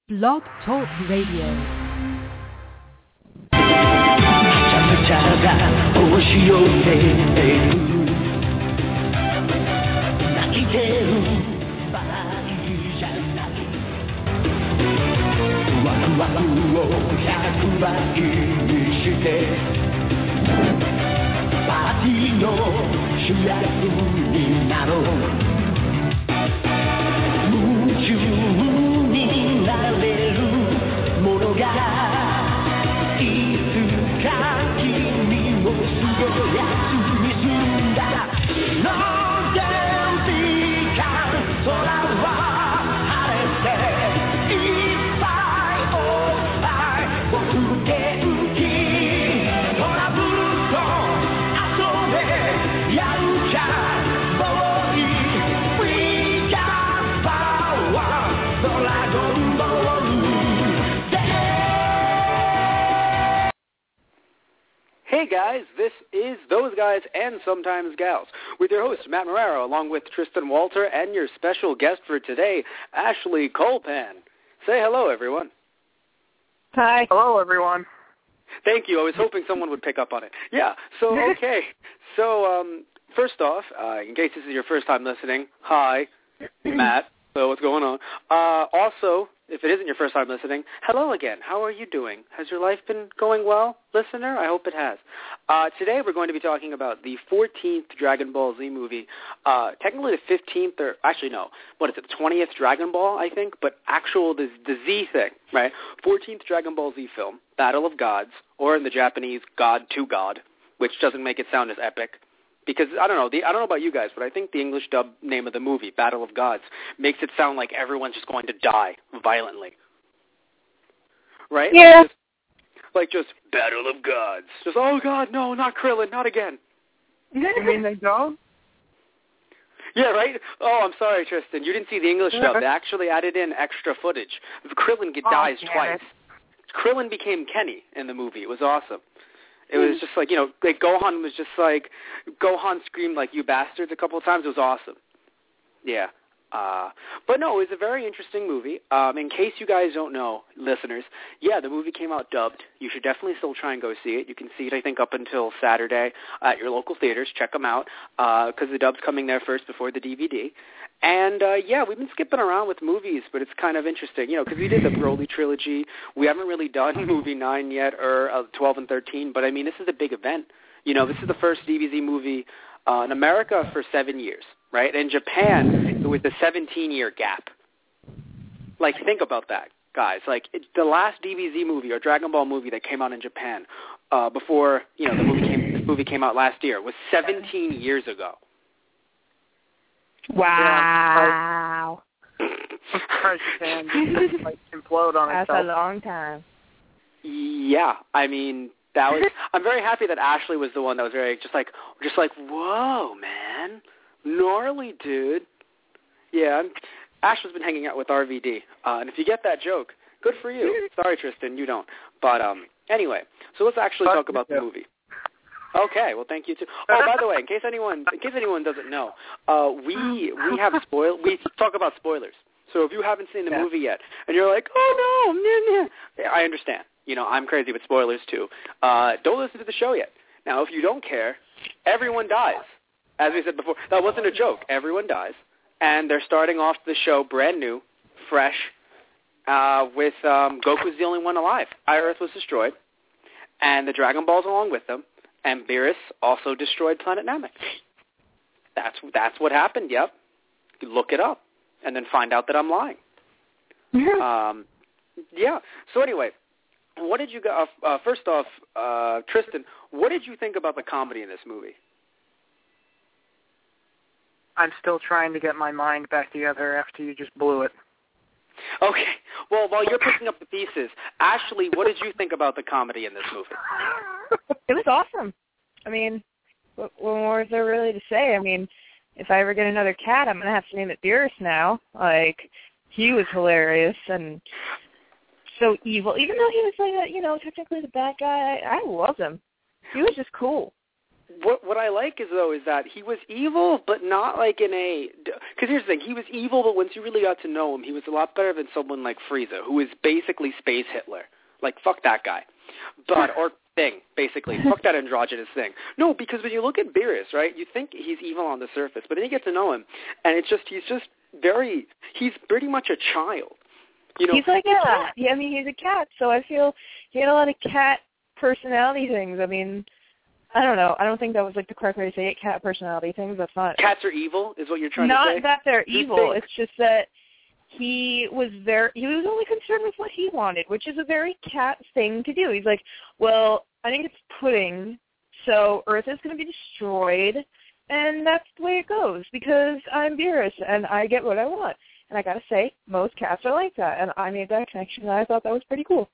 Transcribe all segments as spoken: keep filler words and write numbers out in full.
Blog Talk Radio. Hey guys, this is Those Guys and Sometimes Gals with your host, Matt Marrero, along with Tristan Walter and your special guest for today, Ashley Colpan. Say hello, everyone. Hi. Hello, everyone. Thank you. I was hoping someone would pick up on it. Yeah, so, okay. So, um, first off, uh, in case this is your first time listening, hi, Matt. So what's going on? Uh, also, if it isn't your first time listening, hello again. How are you doing? Has your life been going well, listener? I hope it has. Uh, today we're going to be talking about the fourteenth Dragon Ball Z movie. Uh, technically the fifteenth, or actually no, what is it, the twentieth Dragon Ball, I think, but actual, the, the Z thing, right? fourteenth Dragon Ball Z film, Battle of Gods, or in the Japanese, God to God, which doesn't make it sound as epic. Because, I don't know, the, I don't know about you guys, but I think the English dub name of the movie, Battle of Gods, makes it sound like everyone's just going to die violently. Right? Yeah. Like just, like just Battle of Gods. Just, oh, God, no, not Krillin, not again. You mean they don't? Yeah, right? Oh, I'm sorry, Tristan. You didn't see the English dub. They actually added in extra footage. Krillin Oh, dies damn twice. it. Krillin became Kenny in the movie. It was awesome. It was just like, you know, like Gohan was just like, Gohan screamed like, you bastards a couple of times. It was awesome. Yeah. Uh, but no, it was a very interesting movie. Um, in case you guys don't know, listeners, yeah, the movie came out dubbed. You should definitely still try and go see it. You can see it, I think, up until Saturday at your local theaters. Check them out because uh, the dub's coming there first before the D V D. And, uh, yeah, we've been skipping around with movies, but it's kind of interesting, you know, because we did the Broly trilogy. We haven't really done movie nine yet, or uh, twelve and thirteen, but, I mean, this is a big event. You know, this is the first D B Z movie uh, in America for seven years, right? In Japan, it was a seventeen-year gap. Like, think about that, guys. Like, it, the last D B Z movie or Dragon Ball movie that came out in Japan uh, before, you know, the movie came, this movie came out last year was seventeen years ago. Wow. I'm surprised Japan didn't like implode on That's itself. a long time. Yeah, I mean, that was. I'm very happy that Ashley was the one that was very just like, just like, whoa, man, gnarly, dude. Yeah, I'm, Ash has been hanging out with R V D, uh, and if you get that joke, good for you. Sorry, Tristan, you don't. But um, anyway, so let's actually talk about the movie. Okay, well, thank you too. Oh, by the way, in case anyone, in case anyone doesn't know, uh, we we have spoil. We talk about spoilers. So if you haven't seen the yeah. movie yet, and you're like, oh no, nah, nah, I understand. You know, I'm crazy with spoilers too. Uh, don't listen to the show yet. Now, if you don't care, everyone dies. As we said before, that wasn't a joke. Everyone dies, and they're starting off the show brand new, fresh, uh, with um, Goku's the only one alive. Earth was destroyed, and the Dragon Balls along with them. And Beerus also destroyed Planet Namek. That's that's what happened. Yep, you look it up, and then find out that I'm lying. um, yeah. So anyway, what did you go? Uh, uh, first off, uh, Tristan, what did you think about the comedy in this movie? I'm still trying to get my mind back together after you just blew it. Okay. Well, while you're picking up the pieces, Ashley, what did you think about the comedy in this movie? It was awesome. I mean, what, what more is there really to say? I mean, if I ever get another cat, I'm going to have to name it Beerus now. Like, he was hilarious and so evil. Even though he was, like, a, you know, technically the bad guy, I, I loved him. He was just cool. what what I like is though is that he was evil, but not like in a. Because here's the thing: he was evil, but once you really got to know him, he was a lot better than someone like Frieza, who is basically space Hitler. Like fuck that guy, but or thing basically fuck that androgynous thing. No, because when you look at Beerus, right, you think he's evil on the surface, but then you get to know him, and it's just he's just very he's pretty much a child. You know, he's like a cat. Yeah, I mean, he's a cat, so I feel he had a lot of cat personality things. I mean, I don't know. I don't think that was like the correct way to say it. Cat personality things. That's not. Cats are evil, is what you're trying not to say. Not that they're evil. It's just that he was very. He was only concerned with what he wanted, which is a very cat thing to do. He's like, well, I think it's pudding, so Earth is going to be destroyed, and that's the way it goes because I'm Beerus and I get what I want. And I got to say, most cats are like that, and I made that connection, and I thought that was pretty cool.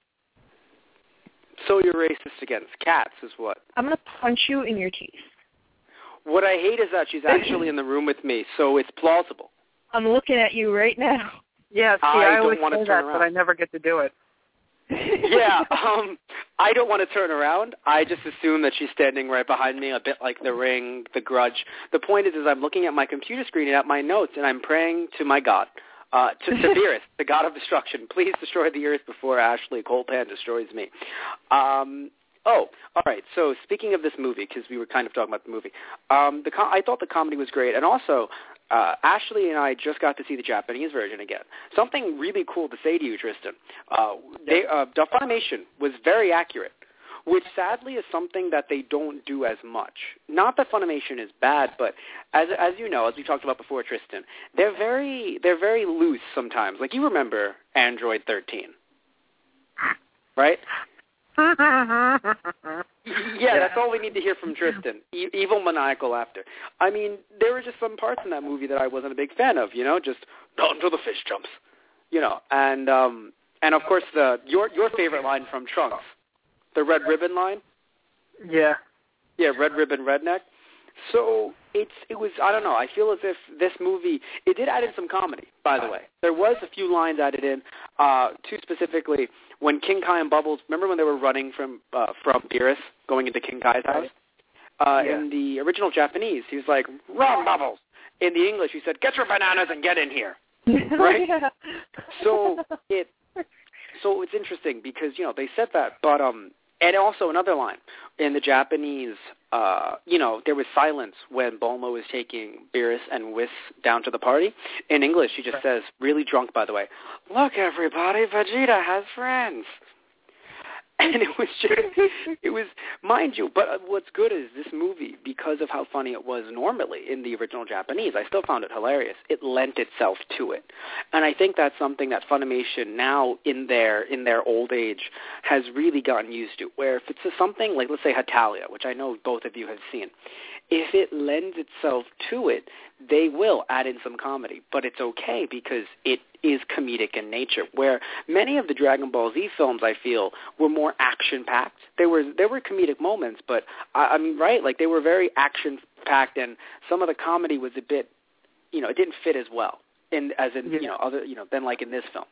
So you're racist against cats is what? I'm going to punch you in your teeth. What I hate is that she's actually in the room with me, so it's plausible. I'm looking at you right now. Yeah, see, I, I always don't want say to turn that, around. but I never get to do it. yeah, um, I don't want to turn around. I just assume that she's standing right behind me, a bit like The Ring, The Grudge. The point is, is I'm looking at my computer screen and at my notes, and I'm praying to my God, uh, to, to Beerus, the God of destruction. Please destroy the earth before Ashley Colepan destroys me. Um, oh, all right. So speaking of this movie, because we were kind of talking about the movie, um, the com- I thought the comedy was great, and also. Uh, Ashley and I just got to see the Japanese version again. Something really cool to say to you, Tristan. Uh, they, uh, the Funimation was very accurate, which sadly is something that they don't do as much. Not that Funimation is bad, but as as you know, as we talked about before, Tristan, they're very they're very loose sometimes. Like you remember Android thirteen, right? Yeah, that's all we need to hear from Tristan. E- evil maniacal laughter. I mean, there were just some parts in that movie that I wasn't a big fan of, you know, just not until the fish jumps, you know. And um, and of course the your your favorite line from Trunks, the red ribbon line. Yeah. Yeah, red ribbon redneck. So it's it was I don't know. I feel as if this movie it did add in some comedy. By the way, there was a few lines added in. Uh, two specifically when King Kai and Bubbles. Remember when they were running from uh, from Beerus going into King Kai's house? Uh, yeah. In the original Japanese, he was like, "Run, Bubbles." In the English, he said, "Get your bananas and get in here." Right? Yeah. So it so it's interesting because you know they said that, but um. And also another line in the Japanese, uh, you know, there was silence when Bulma was taking Beerus and Whis down to the party. In English, she just says, really drunk, by the way, "Look, everybody, Vegeta has friends." And it was just, it was, mind you, but what's good is this movie, because of how funny it was normally in the original Japanese, I still found it hilarious. It lent itself to it. And I think that's something that Funimation now in their, in their old age has really gotten used to, where if it's something like, let's say, Hetalia, which I know both of you have seen, if it lends itself to it, they will add in some comedy. But it's okay because it is comedic in nature, where many of the Dragon Ball Z films, I feel, were more action-packed. There were there were comedic moments, but, I, I mean, right, like they were very action-packed, and some of the comedy was a bit, you know, it didn't fit as well, in, as in, yeah. you know, other, you know, than like in this film.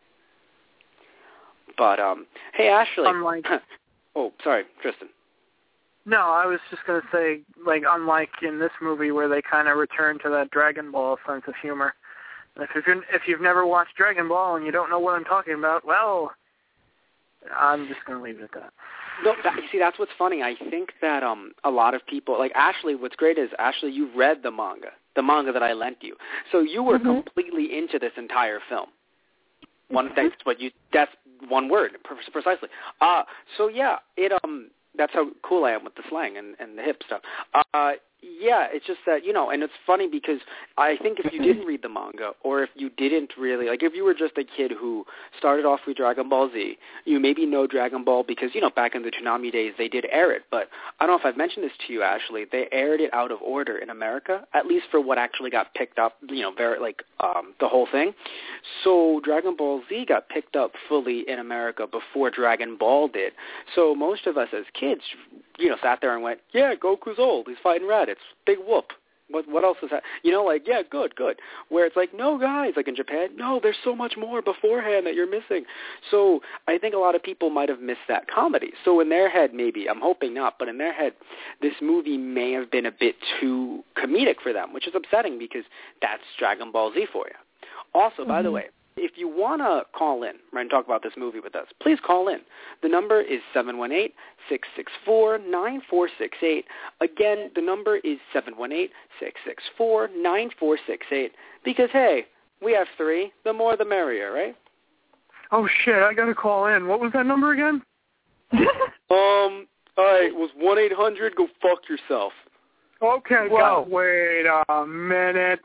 But, um, hey, Ashley. Unlike... oh, sorry, Tristan. No, I was just going to say, like, unlike in this movie where they kind of return to that Dragon Ball sense of humor. If, if, you're, if you've never watched Dragon Ball and you don't know what I'm talking about, well, I'm just going to leave it at that. No, that, you see, that's what's funny. I think that um, a lot of people, like Ashley, what's great is, Ashley, you read the manga, the manga that I lent you. So you were mm-hmm. completely into this entire film. One, mm-hmm. That's what you, that's one word, precisely. Uh, so, yeah, it, um, that's how cool I am with the slang and, and the hip stuff. Uh, yeah, it's just that, you know, and it's funny because I think if you didn't read the manga or if you didn't really, like if you were just a kid who started off with Dragon Ball Z, you maybe know Dragon Ball because, you know, back in the Toonami days they did air it. But I don't know if I've mentioned this to you, Ashley. They aired it out of order in America, at least for what actually got picked up, you know, very like um, the whole thing. So Dragon Ball Z got picked up fully in America before Dragon Ball did. So most of us as kids, you know, sat there and went, yeah, Goku's old. He's fighting Raditz. Big whoop. What what else is that? You know, like, yeah, good, good. Where it's like, no, guys, like in Japan, no, there's so much more beforehand that you're missing. So I think a lot of people might have missed that comedy. So in their head, maybe, I'm hoping not, but in their head, this movie may have been a bit too comedic for them, which is upsetting because that's Dragon Ball Z for you. Also, mm-hmm. by the way, if you want to call in, right, and talk about this movie with us, please call in. The number is seven one eight, six six four, nine four six eight. Again, the number is seven one eight, six six four, nine four six eight. Because, hey, we have three. The more the merrier, right? Oh, shit, I got to call in. What was that number again? um, all right, it was one eight hundred, go fuck yourself. Okay, Whoa. God, wait a minute.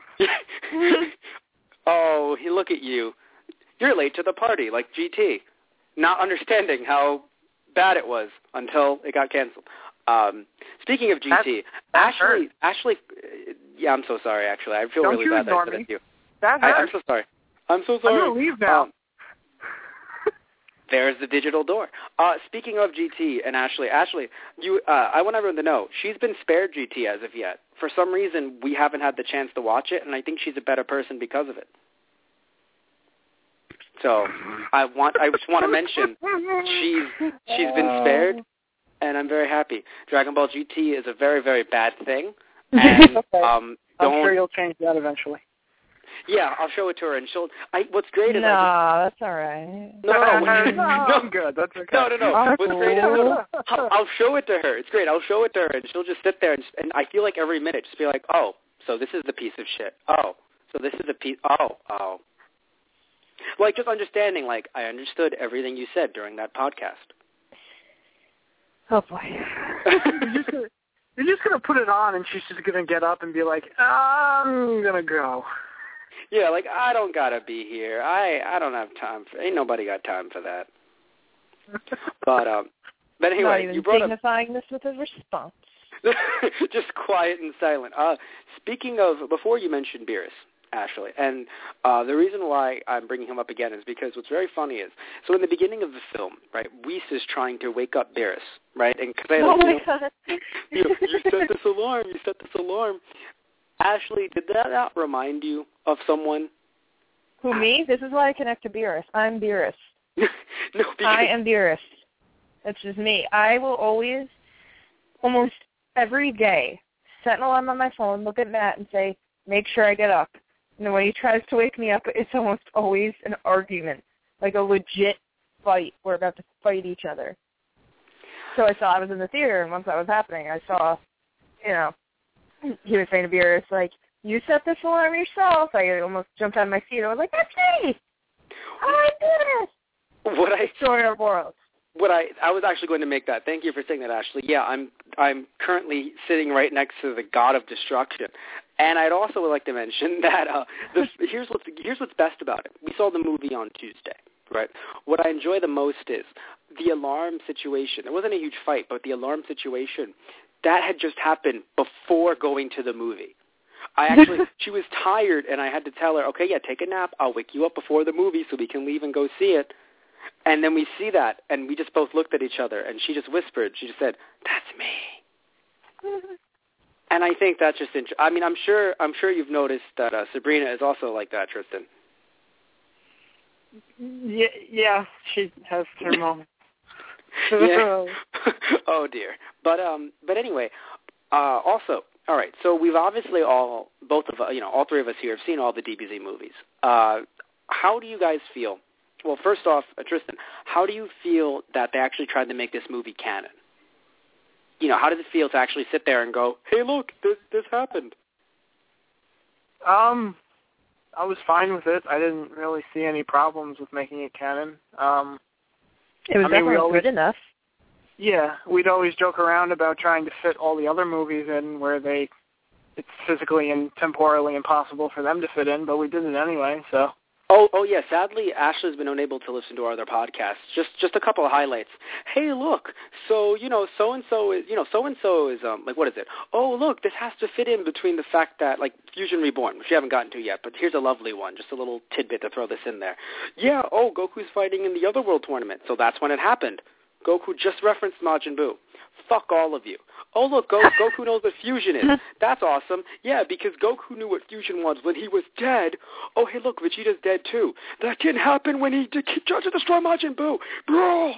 Oh, he look at you. You're late to the party, like G T, not understanding how bad it was until it got canceled. Um, speaking of G T, that's, Ashley, Ashley, uh, yeah, I'm so sorry, actually. I feel Don't really you bad that I ignore said it me. to you. That I, hurt. I'm so sorry. I'm so sorry. I'm going to leave now. Um, there's the digital door. Uh, speaking of G T and Ashley, Ashley, you, uh, I want everyone to know, she's been spared G T as of yet. For some reason, we haven't had the chance to watch it, and I think she's a better person because of it. So I want, I just want to mention she's she's been spared, and I'm very happy. Dragon Ball G T is a very, very bad thing, and okay. um, I'm don't. sure you'll change that eventually. Yeah, I'll show it to her, and she'll. I, what's great is no, I that's all right. just, no, no, no, no, I'm good. That's okay. no, no, no. What's great is cool. I'll, I'll show it to her. It's great. I'll show it to her, and she'll just sit there, and, and I feel like every minute just be like, oh, so this is the piece of shit. Oh, so this is the piece. Oh, oh. Like, just understanding, like, I understood everything you said during that podcast. Oh, boy. you're just gonna, you're just going to put it on, and she's just going to get up and be like, I'm going to go. Yeah, like, I don't got to be here. I, I don't have time for Ain't nobody got time for that. But, um, but anyway, Not even you brought dignifying up... this with a response. Just quiet and silent. Uh, speaking of, before you mentioned Beerus, Ashley, and uh, the reason why I'm bringing him up again is because what's very funny is, so in the beginning of the film, right, Whis is trying to wake up Beerus, right, and cause I, oh like, my you know, God. you, know, you set this alarm, you set this alarm. Ashley, did that not remind you of someone? Who, me? This is why I connect to Beerus. I'm Beerus. no, because... I am Beerus. It's just me. I will always, almost every day, set an alarm on my phone, look at Matt, and say, make sure I get up. And then when he tries to wake me up, it's almost always an argument, like a legit fight. We're about to fight each other. So I saw I was in the theater, and once that was happening, I saw, you know, he was saying to Beerus, like, you set this alarm yourself. I almost jumped out of my seat. I was like, that's me. How do I do this? What I destroy our world. What I I was actually going to make that. Thank you for saying that, Ashley. Yeah, I'm I'm currently sitting right next to the God of Destruction, and I'd also like to mention that uh, the, here's what's here's what's best about it. We saw the movie on Tuesday, right? What I enjoy the most is the alarm situation. There wasn't a huge fight, but the alarm situation that had just happened before going to the movie. I actually she was tired, and I had to tell her, okay, yeah, take a nap. I'll wake you up before the movie so we can leave and go see it. And then we see that, and we just both looked at each other, and she just whispered. She just said, "That's me." And I think that's just. Int- I mean, I'm sure. I'm sure you've noticed that uh, Sabrina is also like that, Tristan. Yeah, yeah, she has her moments. Yeah. Oh dear. But um. But anyway. Uh. Also. All right. So we've obviously all, both of us, you know, all three of us here have seen all the D B Z movies. Uh. How do you guys feel? Well, first off, uh, Tristan, how do you feel that they actually tried to make this movie canon? You know, how does it feel to actually sit there and go, hey, look, this this happened? Um, I was fine with it. I didn't really see any problems with making it canon. Um, it was I mean, definitely always, good enough. Yeah, we'd always joke around about trying to fit all the other movies in where they it's physically and temporally impossible for them to fit in, but we did it anyway, so... Oh, oh yeah. Sadly, Ashley's been unable to listen to our other podcasts. Just, just a couple of highlights. Hey, look. So, you know, so and so is, you know, so and so is, um, like, what is it? Oh, look, this has to fit in between the fact that, like, Fusion Reborn, which we haven't gotten to yet, but here's a lovely one, just a little tidbit to throw this in there. Yeah. Oh, Goku's fighting in the Otherworld tournament, so that's when it happened. Goku just referenced Majin Buu. Fuck all of you. Oh, look, Go- Goku knows what fusion is. That's awesome. Yeah, because Goku knew what fusion was when he was dead. Oh, hey, look, Vegeta's dead, too. That didn't happen when he did, tried to destroy Majin Buu. Bro!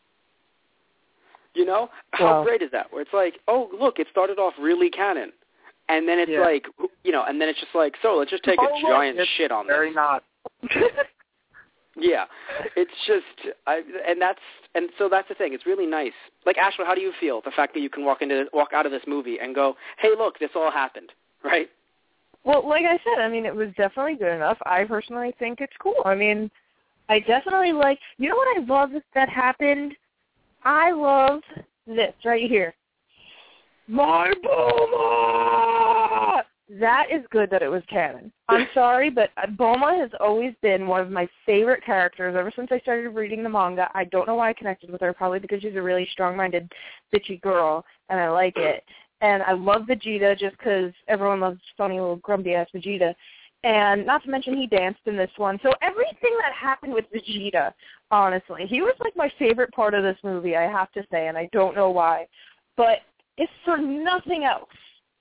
You know? How wow. great is that? Where it's like, oh, look, it started off really canon. And then it's yeah. like, you know, and then it's just like, so let's just take oh, a giant look, shit on very this. not. Yeah, it's just, I, and that's, and so that's the thing. It's really nice. Like, Ashley, how do you feel the fact that you can walk into, walk out of this movie and go, hey, look, this all happened, right? Well, like I said, I mean, it was definitely good enough. I personally think it's cool. I mean, I definitely like, you know what I love that happened? I love this right here. My Bulma! That is good that it was canon. I'm sorry, but Bulma has always been one of my favorite characters ever since I started reading the manga. I don't know why I connected with her, probably because she's a really strong-minded, bitchy girl, and I like it. And I love Vegeta just because everyone loves funny little grumpy-ass Vegeta. And not to mention he danced in this one. So everything that happened with Vegeta, honestly, he was like my favorite part of this movie, I have to say, and I don't know why. But if for nothing else,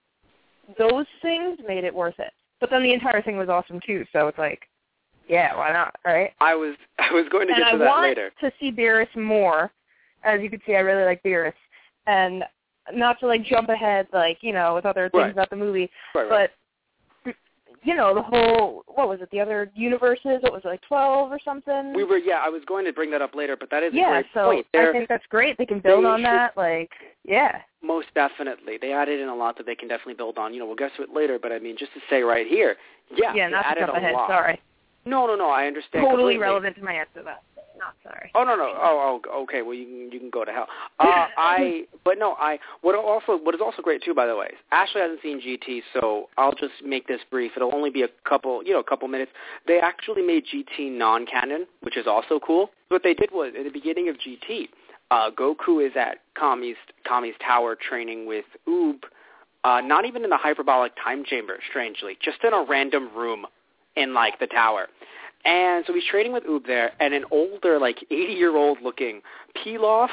those things made it worth it. But then the entire thing was awesome too, so it's like, yeah, why not, right? I was I was going to and get to I that want later. to see Beerus more. As you can see, I really like Beerus. And not to like jump ahead, like, you know, with other things Right. about the movie, Right, right. but, you know, the whole, what was it, the other universes, what was it, like twelve or something? We were, yeah, I was going to bring that up later, but that is yeah, a great so point. They're, I think that's great. They can build they on should- that, like, yeah. Most definitely. They added in a lot that they can definitely build on. You know, we'll get to it later, but I mean, just to say right here, yeah, Yeah, they not to added jump a ahead, lot. sorry. No, no, no, I understand Totally completely. relevant to my answer, though. Not sorry. Oh no no oh oh okay well you can you can go to hell. Uh, I but no I what also what is also great too, by the way, Ashley hasn't seen G T, so I'll just make this brief. It'll only be a couple you know a couple minutes. They actually made G T non-canon, which is also cool. What they did was at the beginning of G T, uh, Goku is at Kami's Kami's tower training with Oob, uh, not even in the hyperbolic time chamber, strangely, just in a random room in like the tower. And so he's training with Oob there, and an older, like eighty-year-old looking Pilaf,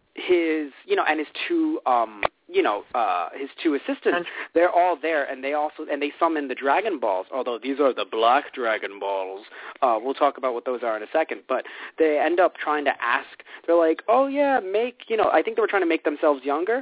his, you know, and his two, um, you know, uh, his two assistants, they're all there, and they also, and they summon the Dragon Balls, although these are the Black Dragon Balls. Uh, we'll talk about what those are in a second, but they end up trying to ask, they're like, oh yeah, make, you know, I think they were trying to make themselves younger,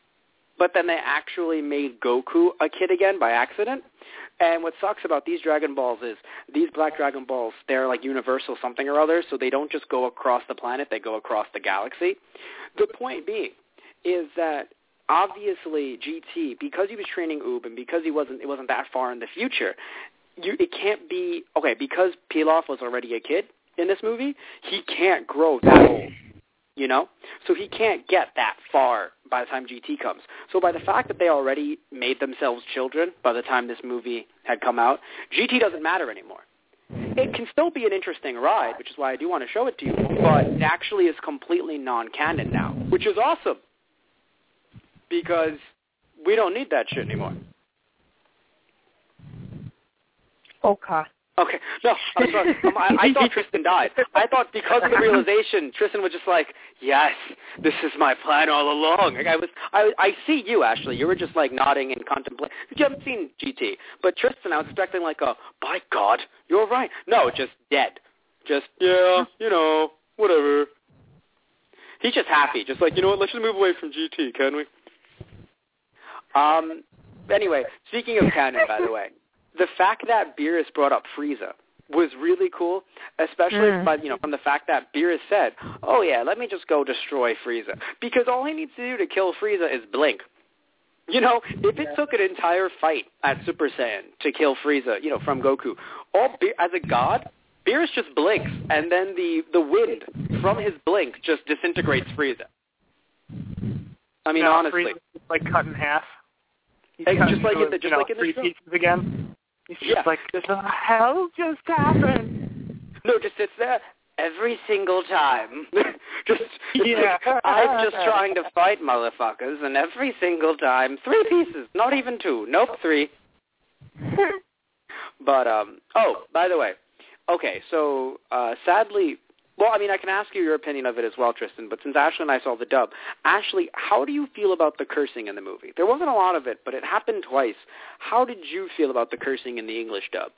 but then they actually made Goku a kid again by accident. And what sucks about these Dragon Balls is these Black Dragon Balls, they're like universal something or other, so they don't just go across the planet, they go across the galaxy. The point being is that obviously G T, because he was training Oob and because he wasn't, it wasn't that far in the future, you, it can't be, okay, because Pilaf was already a kid in this movie, he can't grow that old. You know? So he can't get that far by the time G T comes. So by the fact that they already made themselves children by the time this movie had come out, G T doesn't matter anymore. It can still be an interesting ride, which is why I do want to show it to you, but it actually is completely non-canon now, which is awesome. Because we don't need that shit anymore. Okay. Okay, no, I'm sorry. Um, I, I thought Tristan died. I thought because of the realization, Tristan was just like, yes, this is my plan all along. Like I was, I, I see you, Ashley. You were just like nodding and contemplating. You haven't seen G T. But Tristan, I was expecting like a, by God, you're right. No, just dead. Just, yeah, you know, whatever. He's just happy. Just like, you know what, let's just move away from G T, can we? Um. Anyway, speaking of canon, by the way, the fact that Beerus brought up Frieza was really cool, especially mm. by, you know, from the fact that Beerus said, oh yeah, let me just go destroy Frieza. Because all he needs to do to kill Frieza is blink. You know, if it took an entire fight at Super Saiyan to kill Frieza, you know, from Goku, all Be- as a god, Beerus just blinks, and then the, the wind from his blink just disintegrates Frieza. I mean, no, honestly. Frieza's like cut in half. Hey, just like in the, just you know, like in the three show. pieces again. He's yeah. just like, what the hell just happened? No, just sits there every single time. just, yeah. like, I'm just trying to fight motherfuckers, and every single time, three pieces, not even two, nope, three. But, um, oh, by the way, okay, so, uh, sadly, Well, I mean, I can ask you your opinion of it as well, Tristan, but since Ashley and I saw the dub, Ashley, how do you feel about the cursing in the movie? There wasn't a lot of it, but it happened twice. How did you feel about the cursing in the English dub?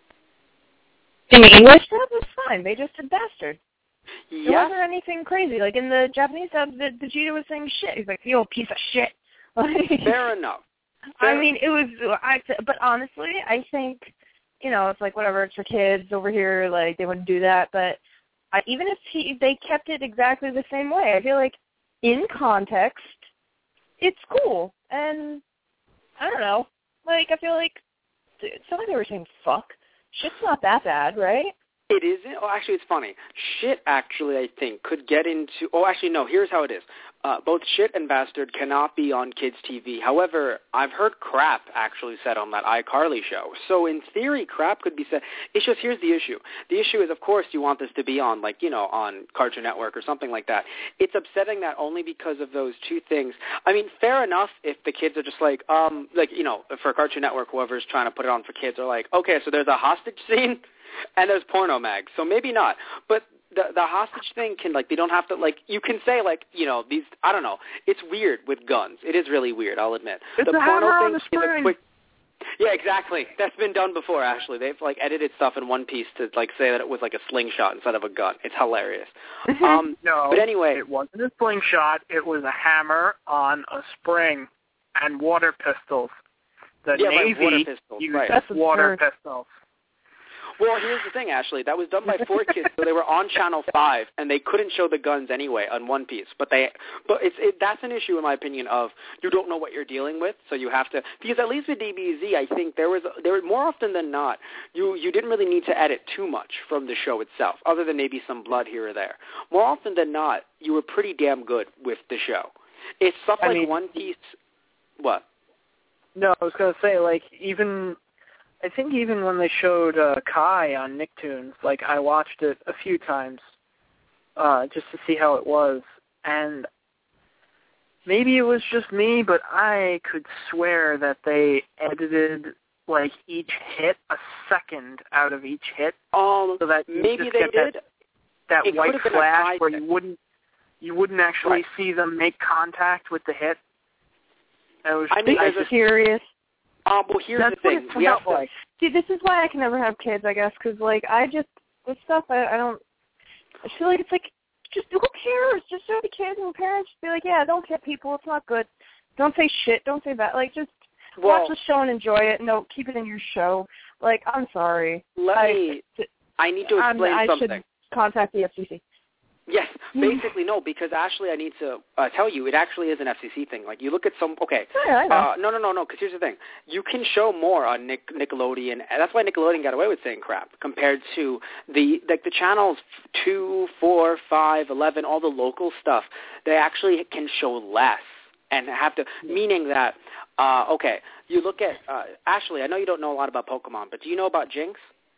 In the English dub, it was fine. They just said bastard. Yes. There wasn't anything crazy. Like, in the Japanese dub, the, Vegeta was saying shit. He's like, you old piece of shit. Like, Fair enough. Fair. I mean, it was, I, but honestly, I think, you know, it's like, whatever, it's for kids over here, like, they wouldn't do that, but I, even if he, they kept it exactly the same way, I feel like, in context, it's cool, and, I don't know, like, I feel like, it's not like they were saying fuck. Shit's not that bad, right? It isn't. Oh, actually, it's funny. Shit, actually, I think, could get into... Oh, actually, no. Here's how it is. Uh, both shit and bastard cannot be on kids' T V. However, I've heard crap actually said on that iCarly show. So, in theory, crap could be said. It's just, here's the issue. The issue is, of course, you want this to be on, like, you know, on Cartoon Network or something like that. It's upsetting that only because of those two things. I mean, fair enough if the kids are just like, um, like, you know, for Cartoon Network, whoever's trying to put it on for kids are like, okay, so there's a hostage scene? And there's porno mags, so maybe not. But the the hostage thing can, like, they don't have to, like, you can say, like, you know, these, I don't know. It's weird with guns. It is really weird, I'll admit. It's the a porno hammer thing on the is spring. a quick. Yeah, exactly. That's been done before, actually. They've, like, edited stuff in One Piece to, like, say that it was, like, a slingshot instead of a gun. It's hilarious. Um, no, but anyway. it wasn't a slingshot. It was a hammer on a spring and water pistols. The yeah, Navy right, water pistols, used right. water pistols. Well, here's the thing, Ashley. That was done by four kids, so they were on Channel five, and they couldn't show the guns anyway on One Piece. But they, but it's it, that's an issue, in my opinion, of you don't know what you're dealing with, so you have to. Because at least with D B Z, I think there was there was more often than not, you you didn't really need to edit too much from the show itself, other than maybe some blood here or there. More often than not, you were pretty damn good with the show. It's stuff I like mean, One Piece. What? No, I was gonna say, like, even. I think even when they showed uh, Kai on Nicktoons, like, I watched it a few times uh, just to see how it was, and maybe it was just me, but I could swear that they edited, like, each hit a second out of each hit, Um, so that you maybe just they get did. that, that It white could have been a flash Kai where thing. you wouldn't you wouldn't actually Right. see them make contact with the hit. It was I mean, I there's just, a- Serious. Um, well, here's that's the what thing. it We have felt to, like. See, this is why I can never have kids, I guess, because, like, I just, with stuff, I, I don't, I feel like it's like, just, who cares? Just show the kids and parents, be like, yeah, don't hit people, it's not good. Don't say shit, don't say that. Like, just well, watch the show and enjoy it. No, keep it in your show. Like, I'm sorry. let I, me. I need to I'm- explain I something. should contact the F C C. Yes, basically no, because actually I need to uh, tell you, it actually is an F C C thing. Like, you look at some, okay, Yeah, I know. uh, no, no, no, no, because here's the thing. You can show more on Nick, Nickelodeon, and that's why Nickelodeon got away with saying crap, compared to the, like, the channels two, four, five, eleven, all the local stuff. They actually can show less and have to, meaning that, uh, okay, you look at, uh, Ashley, I know you don't know a lot about Pokemon, but do you know about Jinx?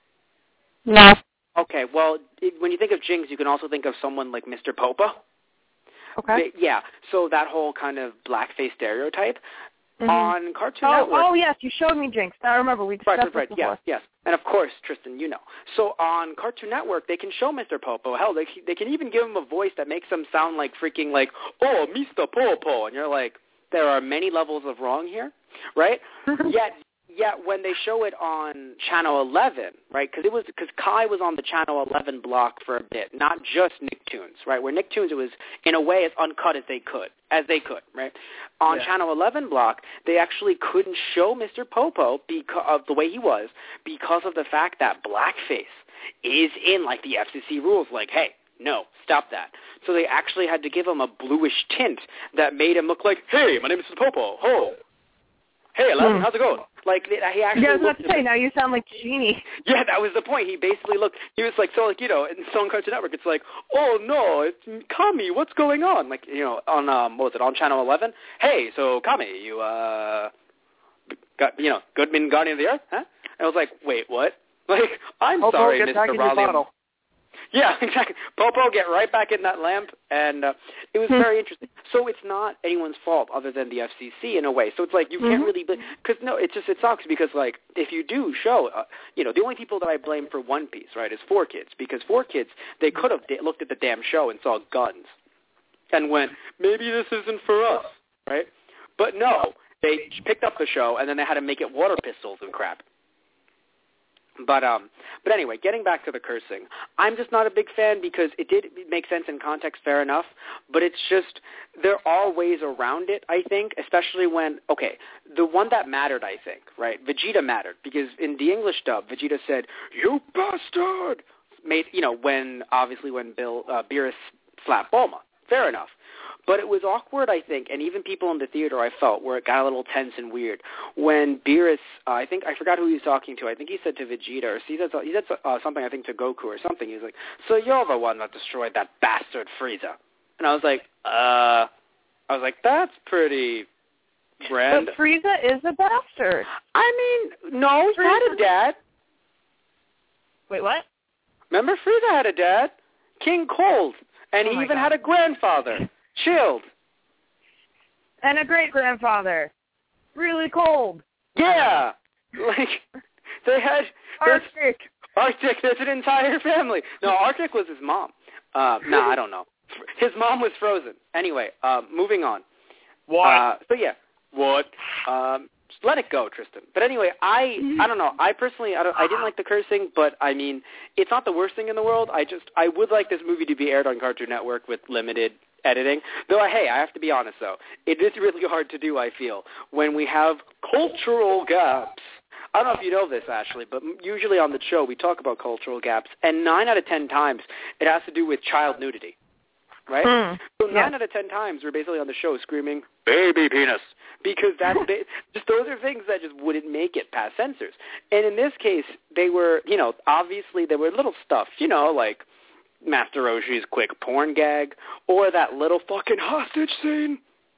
No. Okay, well, it, when you think of Jinx, you can also think of someone like Mister Popo. Okay. They, yeah, so that whole kind of blackface stereotype. Mm-hmm. On Cartoon Oh, Network. oh, yes, you showed me Jinx. I remember we discussed Right, right, right. this Yes, before. yes. And of course, Tristan, you know. So on Cartoon Network, they can show Mister Popo. Hell, they they can even give him a voice that makes him sound like freaking like, oh, Mister Popo, and you're like, there are many levels of wrong here, right? Yet. Yet when they show it on Channel eleven, right, because it was because Kai was on the Channel eleven block for a bit, not just Nicktoons, right? Where Nicktoons, it was in a way as uncut as they could, as they could, right? On Yeah. Channel eleven block, they actually couldn't show Mister Popo because of the way he was, because of the fact that blackface is in like the F C C rules. Like, hey, no, stop that. So they actually had to give him a bluish tint that made him look like, hey, my name is Mister Popo. Oh. Hey, Eleven, Hmm. how's it going? Like, he actually Yeah, I was about looked to at say, him. now you sound like Genie. Yeah, that was the point. He basically looked, he was like, so like, you know, in so on Cartoon Network, it's like, oh no, it's Kami, what's going on? Like, you know, on, um, what was it, on Channel eleven? Hey, so Kami, you, uh, got, you know, Goodman Guardian of the Earth, huh? And I was like, wait, what? Like, I'm Oh, sorry, get back Mister in your Raleigh. bottle. Yeah, exactly. Popo, get right back in that lamp, and uh, it was very interesting. So it's not anyone's fault other than the F C C in a way. So it's like you mm-hmm. can't really, because no, it just it sucks because like if you do show, uh, you know, the only people that I blame for One Piece, right, is four kids because four kids they could have da- looked at the damn show and saw guns, and went maybe this isn't for us, right? But no, they picked up the show and then they had to make it water pistols and crap. But um, but anyway, getting back to the cursing, I'm just not a big fan because it did make sense in context, fair enough, but it's just, there are ways around it, I think, especially when, okay, the one that mattered, I think, right, Vegeta mattered, because in the English dub, Vegeta said, "You bastard!" Made, you know, when, obviously when Bill, uh, Beerus slapped Bulma, fair enough. But it was awkward, I think, and even people in the theater, I felt, where it got a little tense and weird. When Beerus, uh, I think, I forgot who he was talking to. I think he said to Vegeta, or he said, he said uh, something, I think, to Goku or something. He was like, "So you're the one that destroyed that bastard Frieza." And I was like, uh, I was like, that's pretty grand. But Frieza is a bastard. I mean, no, he had a dad. Wait, what? Remember, Frieza had a dad, King Cold, and oh he even God. had a grandfather. Chilled. And a great-grandfather. Really cold. Yeah. Like, they had... Arctic. Arctic, there's an entire family. No, Arctic was his mom. Uh, no, nah, I don't know. His mom was frozen. Anyway, uh, moving on. What? Uh, so, yeah. What? Um, just let it go, Tristan. But anyway, I I don't know. I personally, I, don't, I didn't like the cursing, but, I mean, it's not the worst thing in the world. I just, I would like this movie to be aired on Cartoon Network with limited editing. Though, hey, I have to be honest, though. It is really hard to do, I feel, when we have cultural gaps. I don't know if you know this, Ashley, but usually on the show we talk about cultural gaps, and nine out of ten times it has to do with child nudity, right? Mm, so yeah. nine out of ten times we're basically on the show screaming, "Baby penis," because that's ba- just those are things that just wouldn't make it past censors. And in this case, they were, you know, obviously there were little stuff, you know, like Master Roshi's quick porn gag, or that little fucking hostage scene.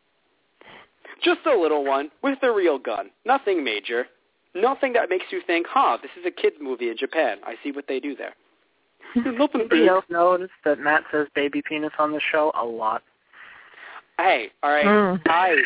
Just a little one with a real gun. Nothing major. Nothing that makes you think, huh, this is a kid's movie in Japan. I see what they do there. Nothing Anybody big. else notice that Matt says baby penis on the show a lot? Hey, all right. Mm. I,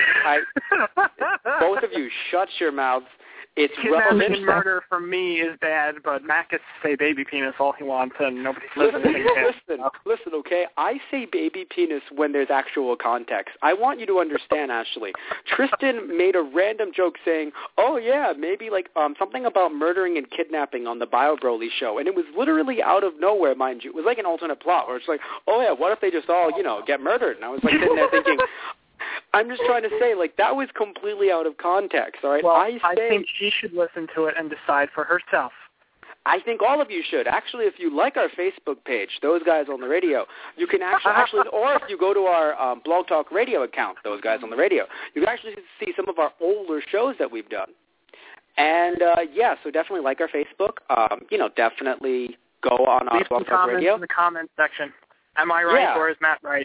I, both of you, shut your mouths. It's Kidnapping relevant. and murder for me is bad, but Matt gets to say baby penis all he wants, and nobody says Listen, anything. listen, listen, okay? I say baby penis when there's actual context. I want you to understand, Ashley. Tristan made a random joke saying, oh, yeah, maybe like um something about murdering and kidnapping on the Bio Broly show, and it was literally out of nowhere, mind you. It was like an alternate plot where it's like, oh, yeah, what if they just all, you know, get murdered? And I was like sitting there thinking, I'm just trying to say, like, that was completely out of context, all right? Well, I, I say, think she should listen to it and decide for herself. I think all of you should. Actually, if you like our Facebook page, Those Guys on the Radio, you can actually, actually or if you go to our um, Blog Talk Radio account, Those Guys on the Radio, you can actually see some of our older shows that we've done. And, uh, yeah, so definitely like our Facebook. Um, you know, definitely go on our Leave Blog some Talk comments Radio. in the comment section. Am I right, Yeah. or is Matt right?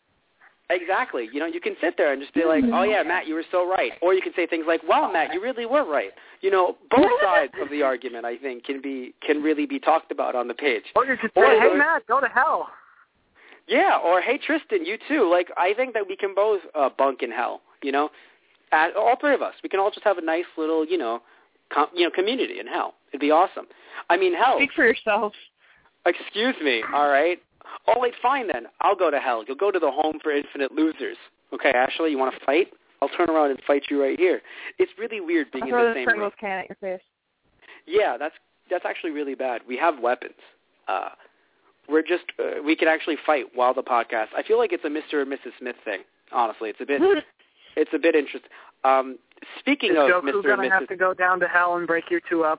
Exactly. You know, you can sit there and just be like, oh, yeah, Matt, you were so right. Or you can say things like, wow, Matt, you really were right. You know, both sides of the argument, I think, can be can really be talked about on the page. Or you could say, Or hey, the- Matt, go to hell. Yeah, or hey, Tristan, you too. Like, I think that we can both uh, bunk in hell, you know? At, all three of us. We can all just have a nice little, you know, com- you know, community in hell. It'd be awesome. I mean, hell. Speak for yourself. Excuse me, all right? Oh, wait, fine then. I'll go to hell. You'll go to the home for infinite losers. Okay, Ashley, you want to fight? I'll turn around and fight you right here. It's really weird being I'll in throw the this same Pringles room. can at your face. Yeah, that's that's actually really bad. We have weapons. Uh, we're just uh, we can actually fight while the podcast. I feel like it's a Mister and Missus Smith thing. Honestly, it's a bit it's a bit interesting. Um, speaking Is of Goku Mister and gonna Missus have to go down to hell and break you two up?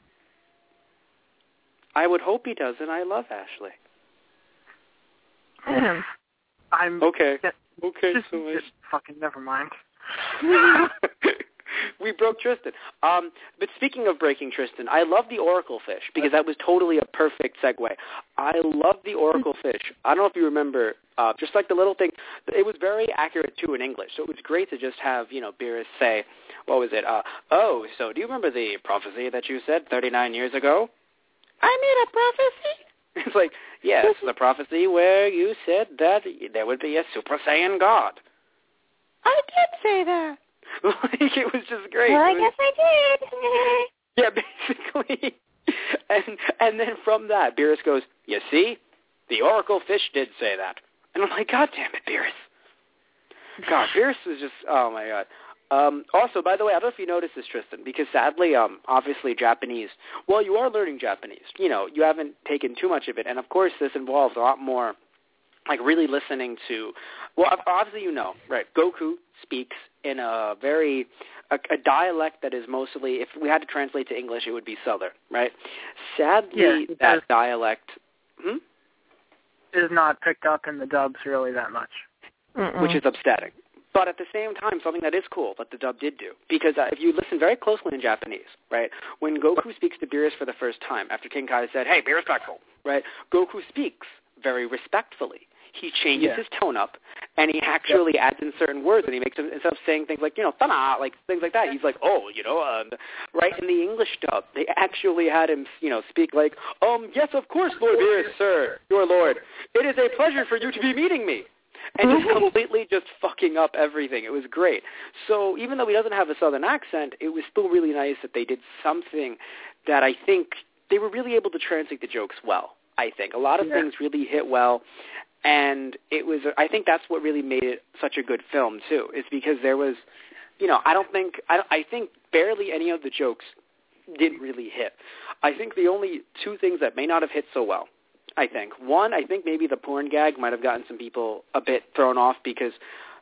I would hope he doesn't. I love Ashley. I'm Okay. Yeah, Okay, just, so I just fucking never mind. we broke Tristan. Um, but speaking of breaking Tristan, I love the Oracle fish because that was totally a perfect segue. I love the Oracle fish. I don't know if you remember, uh, just like the little thing, it was very accurate too in English. So it was great to just have, you know, Beerus say, what was it? Uh, oh, so do you remember the prophecy that you said thirty-nine years ago? I made a prophecy? It's like, yes, the prophecy where you said that there would be a Super Saiyan God. I did say that. Like, it was just great. Well, I was, guess I did. Yeah, basically. And and then from that, Beerus goes, you see, the Oracle Fish did say that. And I'm like, God damn it, Beerus. God, Beerus was just, oh my God. Um, also, by the way, I don't know if you noticed this, Tristan, because sadly, um, obviously Japanese, well, you are learning Japanese. You know, you haven't taken too much of it. And, of course, this involves a lot more, like, really listening to, well, obviously you know, right, Goku speaks in a very, a, a dialect that is mostly, if we had to translate to English, it would be Southern, right? Sadly, yeah, that dialect, hmm? is not picked up in the dubs really that much. Mm-mm. Which is upsetting. But at the same time, something that is cool that the dub did do, because uh, if you listen very closely in Japanese, right, when Goku speaks to Beerus for the first time, after King Kai said, hey, be respectful, right, Goku speaks very respectfully. He changes yeah. his tone up, and he actually yep. adds in certain words, and he makes them, instead of saying things like, you know, tana, like things like that, he's like, oh, you know, um, right, in the English dub, they actually had him, you know, speak like, um, yes, of course, Lord Beerus, sir, your lord. It is a pleasure for you to be meeting me. And just completely just fucking up everything. It was great. So even though he doesn't have a Southern accent, it was still really nice that they did something that I think they were really able to translate the jokes well, I think. A lot of yeah. things really hit well. And it was, I think that's what really made it such a good film, too, is because there was, you know, I don't think, I, don't, I think barely any of the jokes didn't really hit. I think the only two things that may not have hit so well, I think. One, I think maybe the porn gag might have gotten some people a bit thrown off because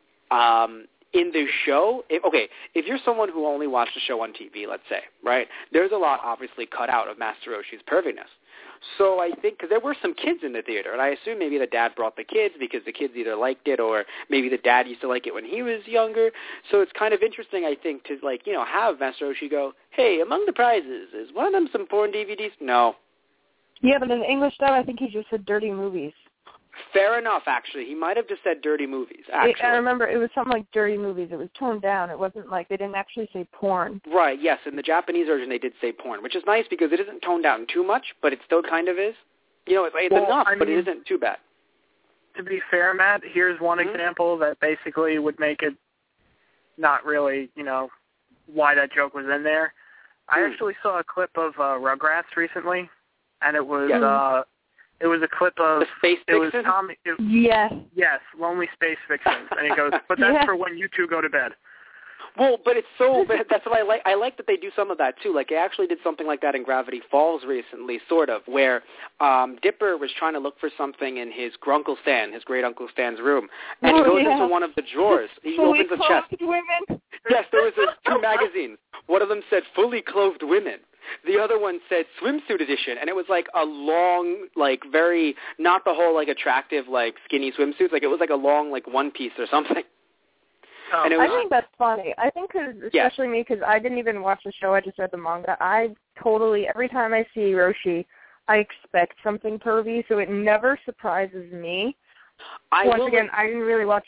um, in the show, if, okay, if you're someone who only watched the show on T V, let's say, right, there's a lot obviously cut out of Master Roshi's perviness. So I think, because there were some kids in the theater, and I assume maybe the dad brought the kids because the kids either liked it or maybe the dad used to like it when he was younger. So it's kind of interesting, I think, to, like, you know, have Master Roshi go, hey, among the prizes, is one of them some porn D V Ds? No. Yeah, but in the English dub, I think he just said dirty movies. Fair enough, actually. He might have just said dirty movies, actually. It, I remember it was something like dirty movies. It was toned down. It wasn't like, they didn't actually say porn. Right, yes. In the Japanese version, they did say porn, which is nice because it isn't toned down too much, but it still kind of is. You know, it's, it's well, enough, I mean, but it isn't too bad. To be fair, Matt, here's one mm-hmm. example that basically would make it not really, you know, why that joke was in there. I mm. actually saw a clip of uh, Rugrats recently, and it was yes. uh, it was a clip of the space it vixen? was Tommy. It, yes, yes, Lonely Space Vixens, and he goes, but that's yeah. for when you two go to bed. Well, but it's so, that's what I like. I like that they do some of that, too. Like, they actually did something like that in Gravity Falls recently, sort of, where um, Dipper was trying to look for something in his Grunkle Stan, his great-uncle Stan's room, and oh, he goes yeah. into one of the drawers. He Fully opens a chest. Women. Yes, there was a, two magazines. One of them said Fully Clothed Women. The other one said Swimsuit Edition, and it was like a long, like very, not the whole like attractive, like skinny swimsuits. Like, it was like a long, like one piece or something. Oh, and it was, I think that's funny. I think, cause, especially yeah. me, because I didn't even watch the show. I just read the manga. I totally, every time I see Roshi, I expect something pervy, so it never surprises me. I Once will, again, I didn't really watch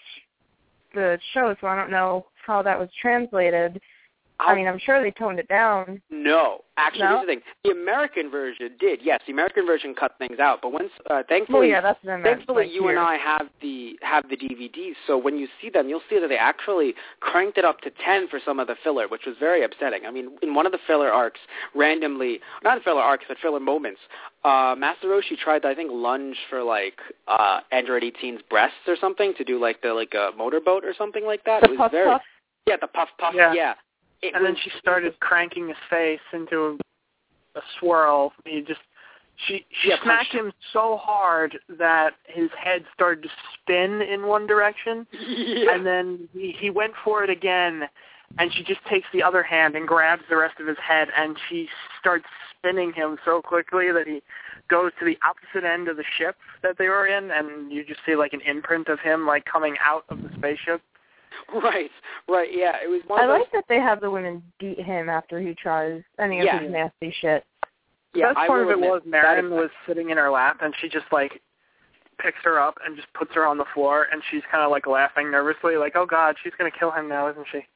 the show, so I don't know how that was translated. I'll, I mean, I'm sure they toned it down. No. Actually, no? here's the thing. The American version did. Yes, the American version cut things out. But once, uh, thankfully, well, yeah, that's what I meant, thankfully like you here. and I have the have the D V Ds. So when you see them, you'll see that they actually cranked it up to ten for some of the filler, which was very upsetting. I mean, in one of the filler arcs, randomly, not filler arcs, but filler moments, uh, Master Roshi tried to, I think, lunge for, like, uh, Android eighteen's breasts or something to do, like, the like a motorboat or something like that. The it was puff very, puff? Yeah, the puff puff, yeah. yeah. It and was, then she started cranking his face into a, a swirl. He just she she yeah, smacked him so hard that his head started to spin in one direction, yeah. and then he, he went for it again, and she just takes the other hand and grabs the rest of his head, and she starts spinning him so quickly that he goes to the opposite end of the ship that they were in, and you just see like an imprint of him like coming out of the spaceship. Right, right, yeah. It was one I of those, like that they have the women beat him after he tries any of yeah. his nasty shit. The yeah, best part of it was Marin is, was sitting in her lap, and she just, like, picks her up and just puts her on the floor, and she's kind of, like, laughing nervously, like, oh, God, she's going to kill him now, isn't she?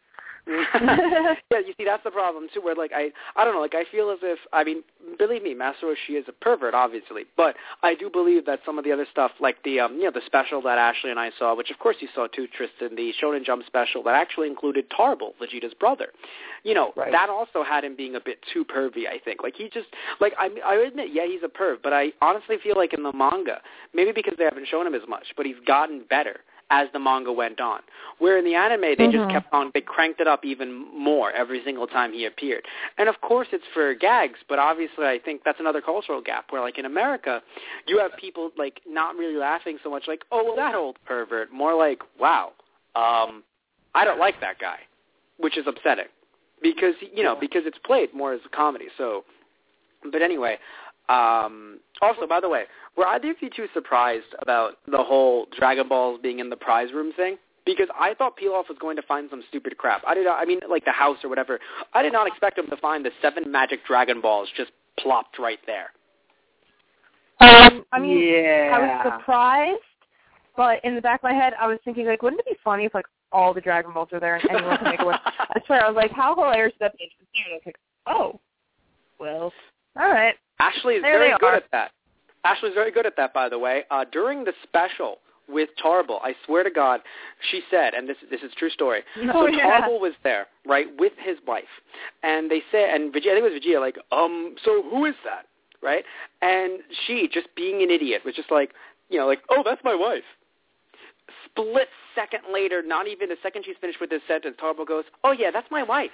Yeah, you see, that's the problem too. Where like I, I don't know, like I feel as if I mean, believe me, Master Roshi is a pervert, obviously, but I do believe that some of the other stuff, like the um, you know, the special that Ashley and I saw, which of course you saw too, Tristan, the Shonen Jump special that actually included Tarble, Vegeta's brother. You know, right. that also had him being a bit too pervy. I think, like he just, like I, I admit, yeah, he's a perv, but I honestly feel like in the manga, maybe because they haven't shown him as much, but he's gotten better as the manga went on. Where in the anime, they mm-hmm. just kept on, they cranked it up even more every single time he appeared. And of course it's for gags, but obviously I think that's another cultural gap where like in America, you have people like not really laughing so much like, oh, well, that old pervert. More like, wow, um, I don't like that guy, which is upsetting because, you know, because it's played more as a comedy. So, but anyway, Um, also, by the way, were either of you two surprised about the whole Dragon Balls being in the prize room thing? Because I thought Pilaf was going to find some stupid crap. I did not, I mean, like the house or whatever. I did not expect him to find the seven magic Dragon Balls just plopped right there. Um, I mean, yeah. I was surprised, but in the back of my head, I was thinking, like, wouldn't it be funny if, like, all the Dragon Balls are there and anyone can make a wish? I swear, I was like, how hilarious would that be? I was like, oh, well, all right. Ashley is there very good are. at that. Ashley is very good at that, by the way. Uh, during the special with Tarble, I swear to God, she said, and this this is a true story. Oh, so yeah. Tarble was there, right, with his wife, and they said, and Vegeta, I think it was Vegeta, like, um, so who is that, right? And she, just being an idiot, was just like, you know, like, oh, that's my wife. Split second later, not even a second she's finished with this sentence, Tarble goes, oh yeah, that's my wife.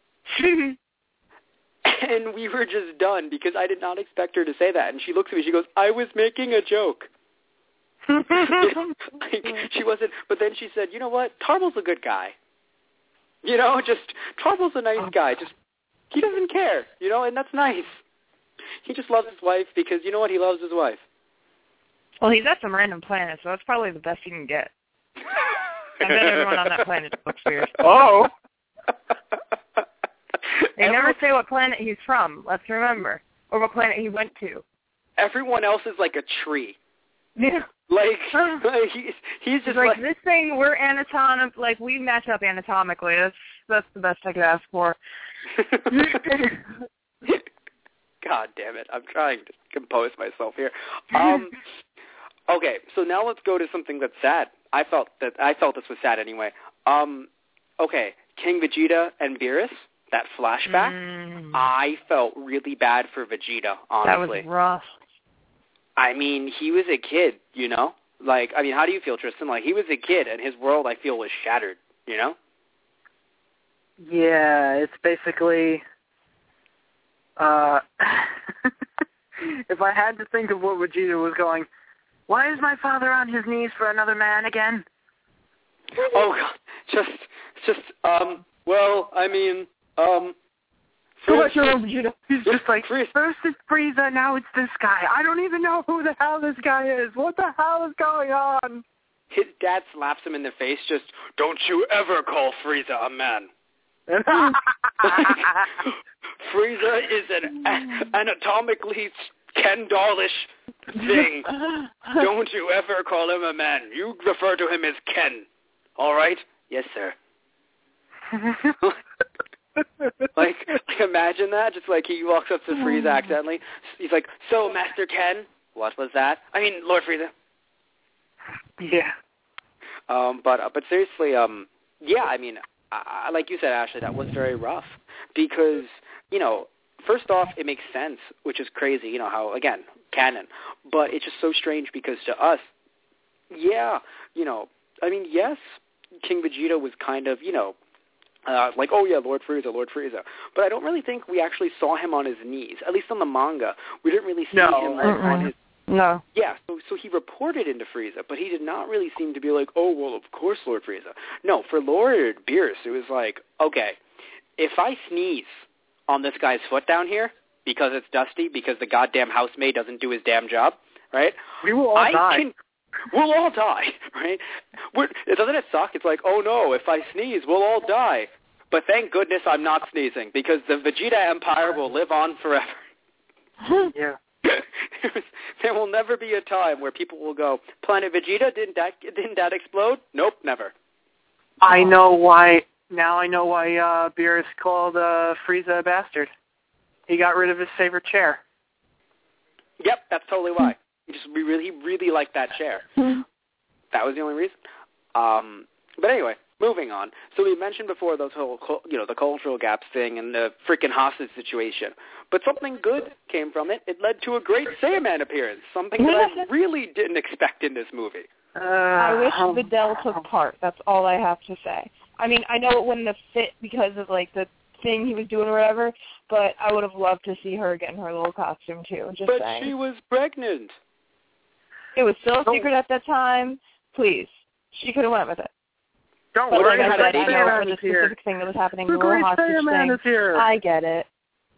And we were just done because I did not expect her to say that. And she looks at me, she goes, I was making a joke. You know, like, she wasn't, but then she said, you know what, Tarble's a good guy. You know, just, Tarble's a nice guy. Just, he doesn't care, you know, and that's nice. He just loves his wife because, you know what, he loves his wife. Well, he's at some random planet, so that's probably the best you can get. I bet everyone on that planet looks weird. Oh! They Everyone, never say what planet he's from, let's remember, or what planet he went to. Everyone else is like a tree. Yeah. Like, like he's, he's just like, like... this thing, we're anatomic, like, we match up anatomically. That's, that's the best I could ask for. God damn it. I'm trying to compose myself here. Um, okay, so now let's go to something that's sad. I felt that I felt this was sad anyway. Um, okay, King Vegeta and Beerus, that flashback, mm. I felt really bad for Vegeta, honestly. That was rough. I mean, he was a kid, you know? Like, I mean, how do you feel, Tristan? Like, he was a kid, and his world, I feel, was shattered, you know? Yeah, it's basically... Uh, if I had to think of what Vegeta was going, why is my father on his knees for another man again? Oh, God. Just, just, um, well, I mean, um... First, Vegeta. He's just like, first it's Frieza, now it's this guy. I don't even know who the hell this guy is. What the hell is going on? His dad slaps him in the face, just, don't you ever call Frieza a man. Frieza is an a- anatomically Ken-dollish thing. Don't you ever call him a man. You refer to him as Ken. All right? Yes, sir. like, like, imagine that. Just like he walks up to Frieza accidentally. He's like, so, Master Ken, what was that? I mean, Lord Frieza. Yeah. Um, but uh, but seriously, um, yeah, I mean, I, like you said, Ashley, that was very rough because, you know, first off, it makes sense, which is crazy, you know, how, again, canon. But it's just so strange because to us, yeah, you know, I mean, yes, King Vegeta was kind of, you know, uh, like, oh, yeah, Lord Frieza, Lord Frieza. But I don't really think we actually saw him on his knees. At least on the manga, we didn't really see no. him like, uh-uh. on his... No. Yeah, so so he reported into Frieza, but he did not really seem to be like, oh, well, of course, Lord Frieza. No, for Lord Beerus, it was like, okay, if I sneeze on this guy's foot down here because it's dusty, because the goddamn housemaid doesn't do his damn job, right? We will all I die. Can, we'll all die, right? We're, doesn't it suck? It's like, oh, no, if I sneeze, we'll all die. But thank goodness I'm not sneezing, because the Vegeta Empire will live on forever. Yeah. There will never be a time where people will go, Planet Vegeta, didn't that, didn't that explode? Nope, never. I know why now I know why uh, Beerus called uh, Frieza a bastard. He got rid of his favorite chair. Yep, that's totally why. He just we really, he really liked that chair. That was the only reason. Um, but anyway, moving on. So we mentioned before those whole, you know, the cultural gaps thing and the freaking hostage situation. But something good came from it. It led to a great Saiyaman appearance, something that I really didn't expect in this movie. Uh, I wish Videl took part. That's all I have to say. I mean, I know it wouldn't have fit because of, like, the thing he was doing or whatever, but I would have loved to see her get in her little costume, too. Just but saying. She was pregnant. It was still a secret at that time. Please. She could have went with it. Don't but worry, like I said, I know know for the specific here. thing that was happening, the the little great hostage Saiyaman thing, is here. I get it.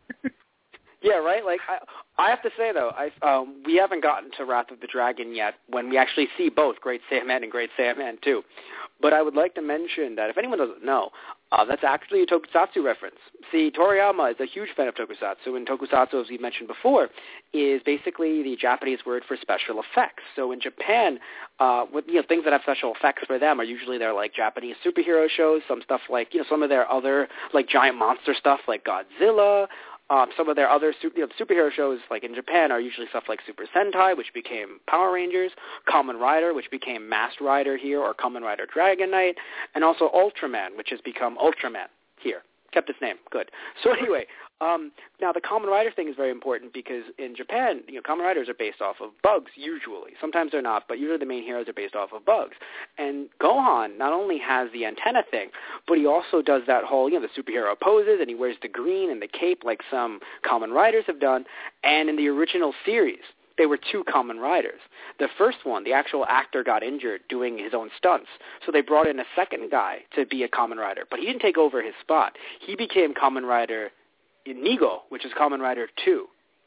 Yeah, right? Like, I, I have to say, though, I, um, we haven't gotten to Wrath of the Dragon yet when we actually see both Great Saiyaman and Great Saiyaman two. But I would like to mention that if anyone doesn't know, uh, that's actually a tokusatsu reference. See, Toriyama is a huge fan of tokusatsu, and tokusatsu, as we mentioned before, is basically the Japanese word for special effects. So in Japan, uh, with, you know, things that have special effects for them are usually their, like, Japanese superhero shows, some stuff like, you know, some of their other, like, giant monster stuff like Godzilla. Um, some of their other you know, superhero shows, like in Japan, are usually stuff like Super Sentai, which became Power Rangers, Kamen Rider, which became Masked Rider here, or Kamen Rider Dragon Knight, and also Ultraman, which has become Ultraman here. Kept its name. Good. So anyway, um, now the Kamen Rider thing is very important because in Japan, you know, Kamen Riders are based off of bugs usually. Sometimes they're not, but usually the main heroes are based off of bugs. And Gohan not only has the antenna thing, but he also does that whole, you know, the superhero poses, and he wears the green and the cape like some Kamen Riders have done. And in the original series, they were two Kamen Riders. The first one, the actual actor got injured doing his own stunts, so they brought in a second guy to be a Kamen Rider. But he didn't take over his spot. He became Kamen Rider Inigo, which is Kamen Rider two.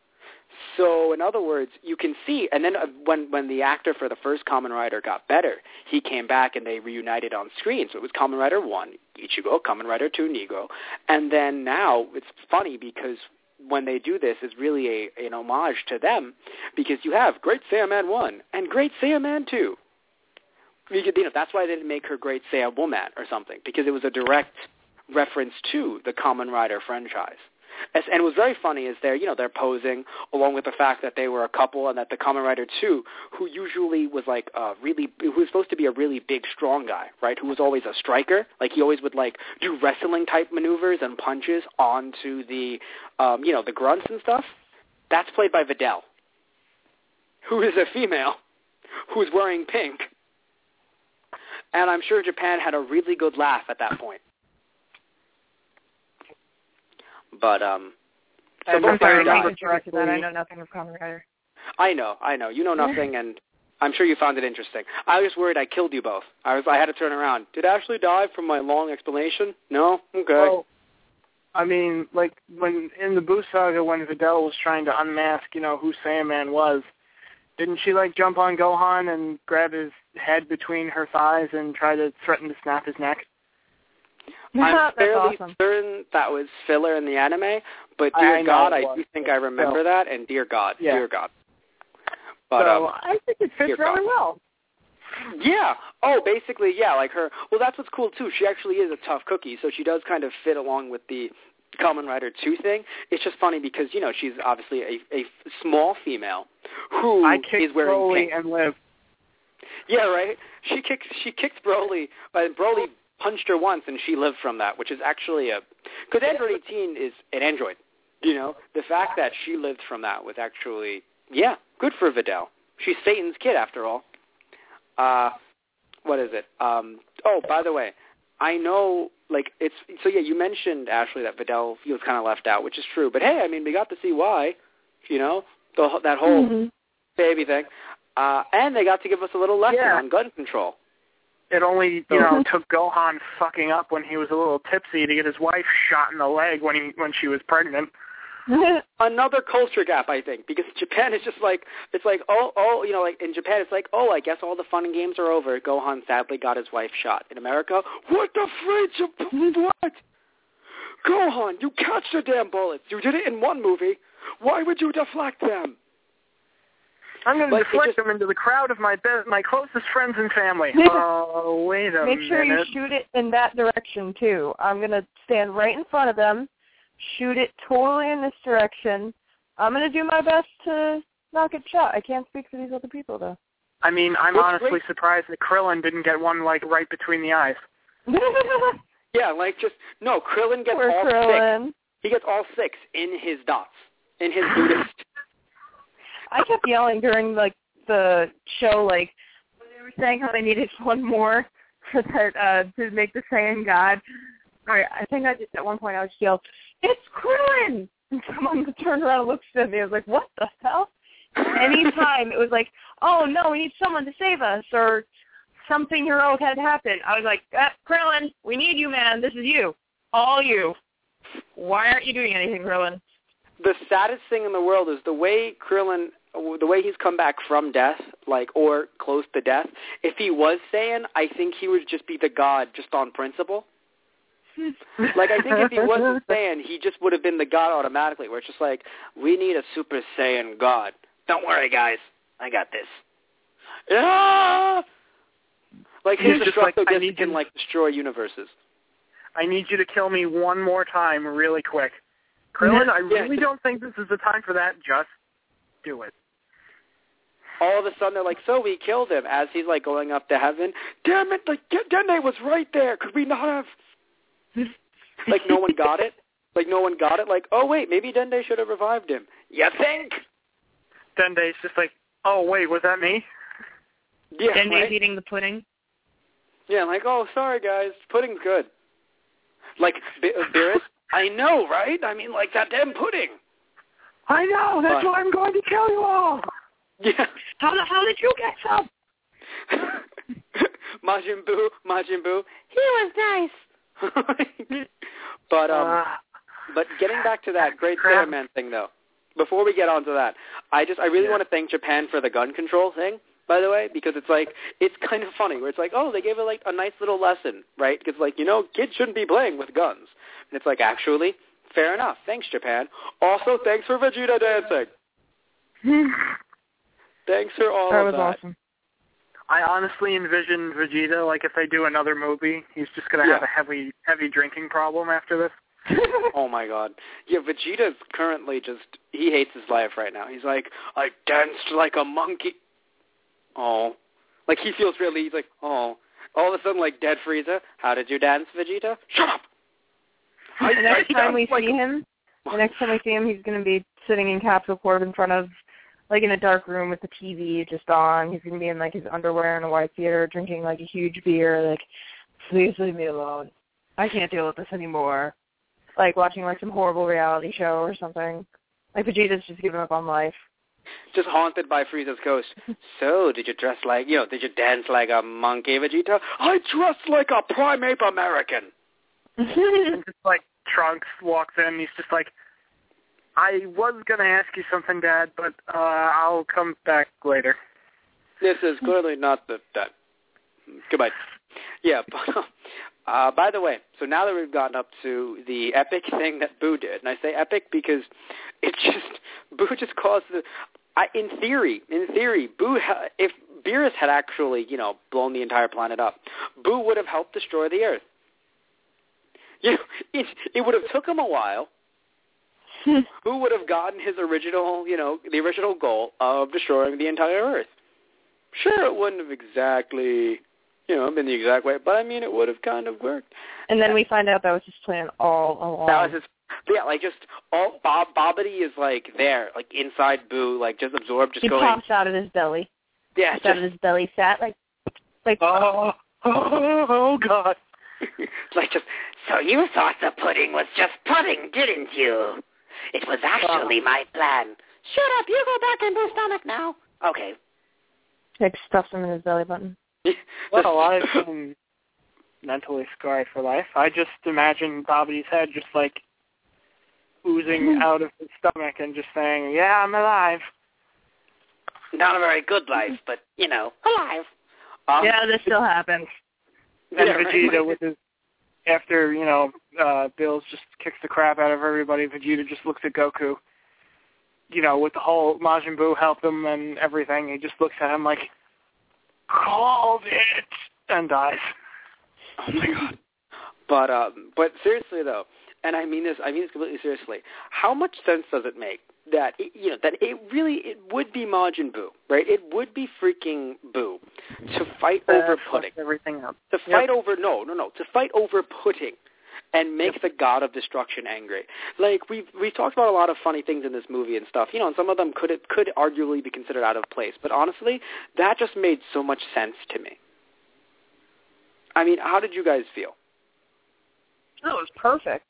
So in other words, you can see, and then uh, when, when the actor for the first Kamen Rider got better, he came back and they reunited on screen. So it was Kamen Rider one, Ichigo, Kamen Rider two, Nigo. And then now it's funny because when they do this is really a, an homage to them because you have Great Saiyaman one and Great Saiyaman two. You know, that's why they didn't make her Great Saiyawoman or something, because it was a direct reference to the Kamen Rider franchise. As, and it was very funny is they're, you know, they're posing along with the fact that they were a couple and that the Kamen Rider two, who usually was like a really, who was supposed to be a really big, strong guy, right, who was always a striker. Like he always would like do wrestling type maneuvers and punches onto the, um, you know, the grunts and stuff. That's played by Videl, who is a female, who's wearing pink. And I'm sure Japan had a really good laugh at that point. But, um... So I'm sorry, I that. I know nothing of Kamen Rider. I know, I know. You know nothing, and I'm sure you found it interesting. I was worried I killed you both. I was, I had to turn around. Did Ashley die from my long explanation? No? Okay. Well, I mean, like, when in the Buu saga, when Videl was trying to unmask, you know, who Saiyaman was, didn't she, like, jump on Gohan and grab his head between her thighs and try to threaten to snap his neck? I'm fairly awesome. certain that was filler in the anime, but I dear know God, it I was. do think I remember So- that, and dear God, Yeah. dear God. But, so um, I think it fits dear really God. well. Yeah. Oh, basically, yeah, like her. Well, that's what's cool, too. She actually is a tough cookie, so she does kind of fit along with the Kamen Rider two thing. It's just funny because, you know, she's obviously a, a small female who I is kicked wearing Broly pink. and lived. Yeah, right? She kicked, she kicked Broly, but Broly punched her once, and she lived from that, which is actually a... Because Android eighteen is an android, you know? The fact that she lived from that was actually, yeah, good for Videl. She's Satan's kid, after all. Uh, what is it? Um, oh, by the way, I know, like, it's... So, yeah, you mentioned, Ashley, that Videl feels kind of left out, which is true. But, hey, I mean, we got to see why, you know? The, that whole Mm-hmm. baby thing. Uh, and they got to give us a little lesson Yeah. on gun control. It only, you know, took Gohan fucking up when he was a little tipsy to get his wife shot in the leg when he when she was pregnant. Another culture gap, I think, because Japan is just like, it's like, oh, oh, you know, like in Japan, it's like, oh, I guess all the fun and games are over. Gohan sadly got his wife shot. In America, what the fridge? What? Gohan, you catch the damn bullets. You did it in one movie. Why would you deflect them? I'm going to But deflect just, them into the crowd of my be- my closest friends and family. Oh, wait a Make minute. sure you shoot it in that direction, too. I'm going to stand right in front of them, shoot it totally in this direction. I'm going to do my best to not get shot. I can't speak for these other people, though. I mean, I'm It's honestly great. surprised that Krillin didn't get one, like, right between the eyes. yeah, like just, no, Krillin gets Poor all Krillin. six. He gets all six in his dots, in his Buddhist. I kept yelling during, like, the show, like, when they were saying how they needed one more for that, uh, to make the Saiyan God. All right, I think I just, at one point, I just yelled, "It's Krillin!" And someone turned around and looked at me. I was like, what the hell? Anytime it was like, oh, no, we need someone to save us, or something heroic had happened, I was like, ah, Krillin, we need you, man. This is you. All you. Why aren't you doing anything, Krillin? The saddest thing in the world is the way Krillin, the way he's come back from death, like, or close to death. If he was Saiyan, I think he would just be the god just on principle. Like, I think if he wasn't Saiyan, he just would have been the god automatically, where it's just like, we need a Super Saiyan god. Don't worry, guys. I got this. Yeah! Like, his He's just like, destructo I disc need can, you- like, destroy universes. I need you to kill me one more time really quick. Krillin, I Yeah, really just- don't think this is the time for that. Just do it. All of a sudden, they're like, so we killed him, as he's, like, going up to heaven. Damn it, like, Dende was right there. Could we not have... Like, no one got it? Like, no one got it? Like, oh, wait, maybe Dende should have revived him. You think? Dende's just like, oh, wait, was that me? Yeah, Dende's right? eating the pudding. Yeah, like, oh, sorry, guys. Pudding's good. Like, B- uh, Beerus, I know, right? I mean, like, that damn pudding. I know, that's But- why I'm going to kill you all. Yeah. How the hell did you get some? Majin Buu, Majin Buu, he was nice. But, um... Uh, But getting back to that Great Crap. Saiyan thing, though, before we get on to that, I just I really Yeah. want to thank Japan for the gun control thing, by the way, because it's like it's kind of funny where it's like, oh, they gave it like a nice little lesson, right? Because like you know, kids shouldn't be playing with guns, and it's like actually fair enough. Thanks, Japan. Also, thanks for Vegeta dancing. Thanks for all That of was that. awesome. I honestly envision Vegeta, like, if they do another movie, he's just going to Yeah. have a heavy, heavy drinking problem after this. Oh my God. Yeah, Vegeta's currently just, he hates his life right now. He's like, I danced like a monkey. Oh. Like he feels really, he's like, oh. All of a sudden, like dead Frieza, how did you dance, Vegeta? Shut up! I, The next I time we danced like see him, the next time we see him, he's going to be sitting in Capsule Corp in front of, like, in a dark room with the T V just on. He's going to be in, like, his underwear in a white theater, drinking, like, a huge beer, like, please leave me alone. I can't deal with this anymore. Like, watching, like, some horrible reality show or something. Like, Vegeta's just giving up on life. just haunted by Frieza's ghost. So, did you dress like, you know, did you dance like a monkey, Vegeta? I dressed like a primate American. And just like Trunks walks in, he's just like, I was gonna ask you something, Dad, but uh I'll come back later. This is clearly not the that. Goodbye. Yeah, but uh, by the way, so now that we've gotten up to the epic thing that Boo did, and I say epic because it's just Boo just caused the. I, in theory, in theory, Boo ha, if Beerus had actually, you know, blown the entire planet up, Boo would have helped destroy the Earth. You know, it it would have took him a while. Who would have gotten his original, you know, the original goal of destroying the entire Earth? Sure, it wouldn't have exactly, you know, been the exact way, but I mean, it would have kind of worked. And then we find out that was his plan all along. That was his, yeah, like just all Bob Bobbity is like there, like inside Boo, like just absorbed, just he going. pops out of his belly. Yeah, Pops out of just his belly fat, like, like. Oh, oh, oh God! like just. So you thought the pudding was just pudding, didn't you? It was actually my plan. Shut up, you go back in Boo's stomach now. Okay. Like stuffs him in his belly button. Well, I've been mentally scarred for life. I just imagine Bobby's head just like oozing out of his stomach and just saying, "Yeah, I'm alive." Not a very good life, but, you know, alive. Um, Yeah, this still happens. And Yeah, right. Vegeta with his, after, you know, uh, Bills just kicks the crap out of everybody, Vegeta just looks at Goku. you know, with the whole Majin Buu helped him and everything, he just looks at him like, called it, and dies. Oh my god. But um, but seriously though, and I mean this, I mean this completely seriously. How much sense does it make that it, you know that it really it would be Majin Buu, right? It would be freaking Buu to fight Uh, over fuck pudding, everything up. to Yep. fight over no no no to fight over pudding, and make Yep. the god of destruction angry. Like we've we've talked about a lot of funny things in this movie and stuff, you know, and some of them could could arguably be considered out of place. But honestly, that just made so much sense to me. I mean, how did you guys feel? No, it was perfect.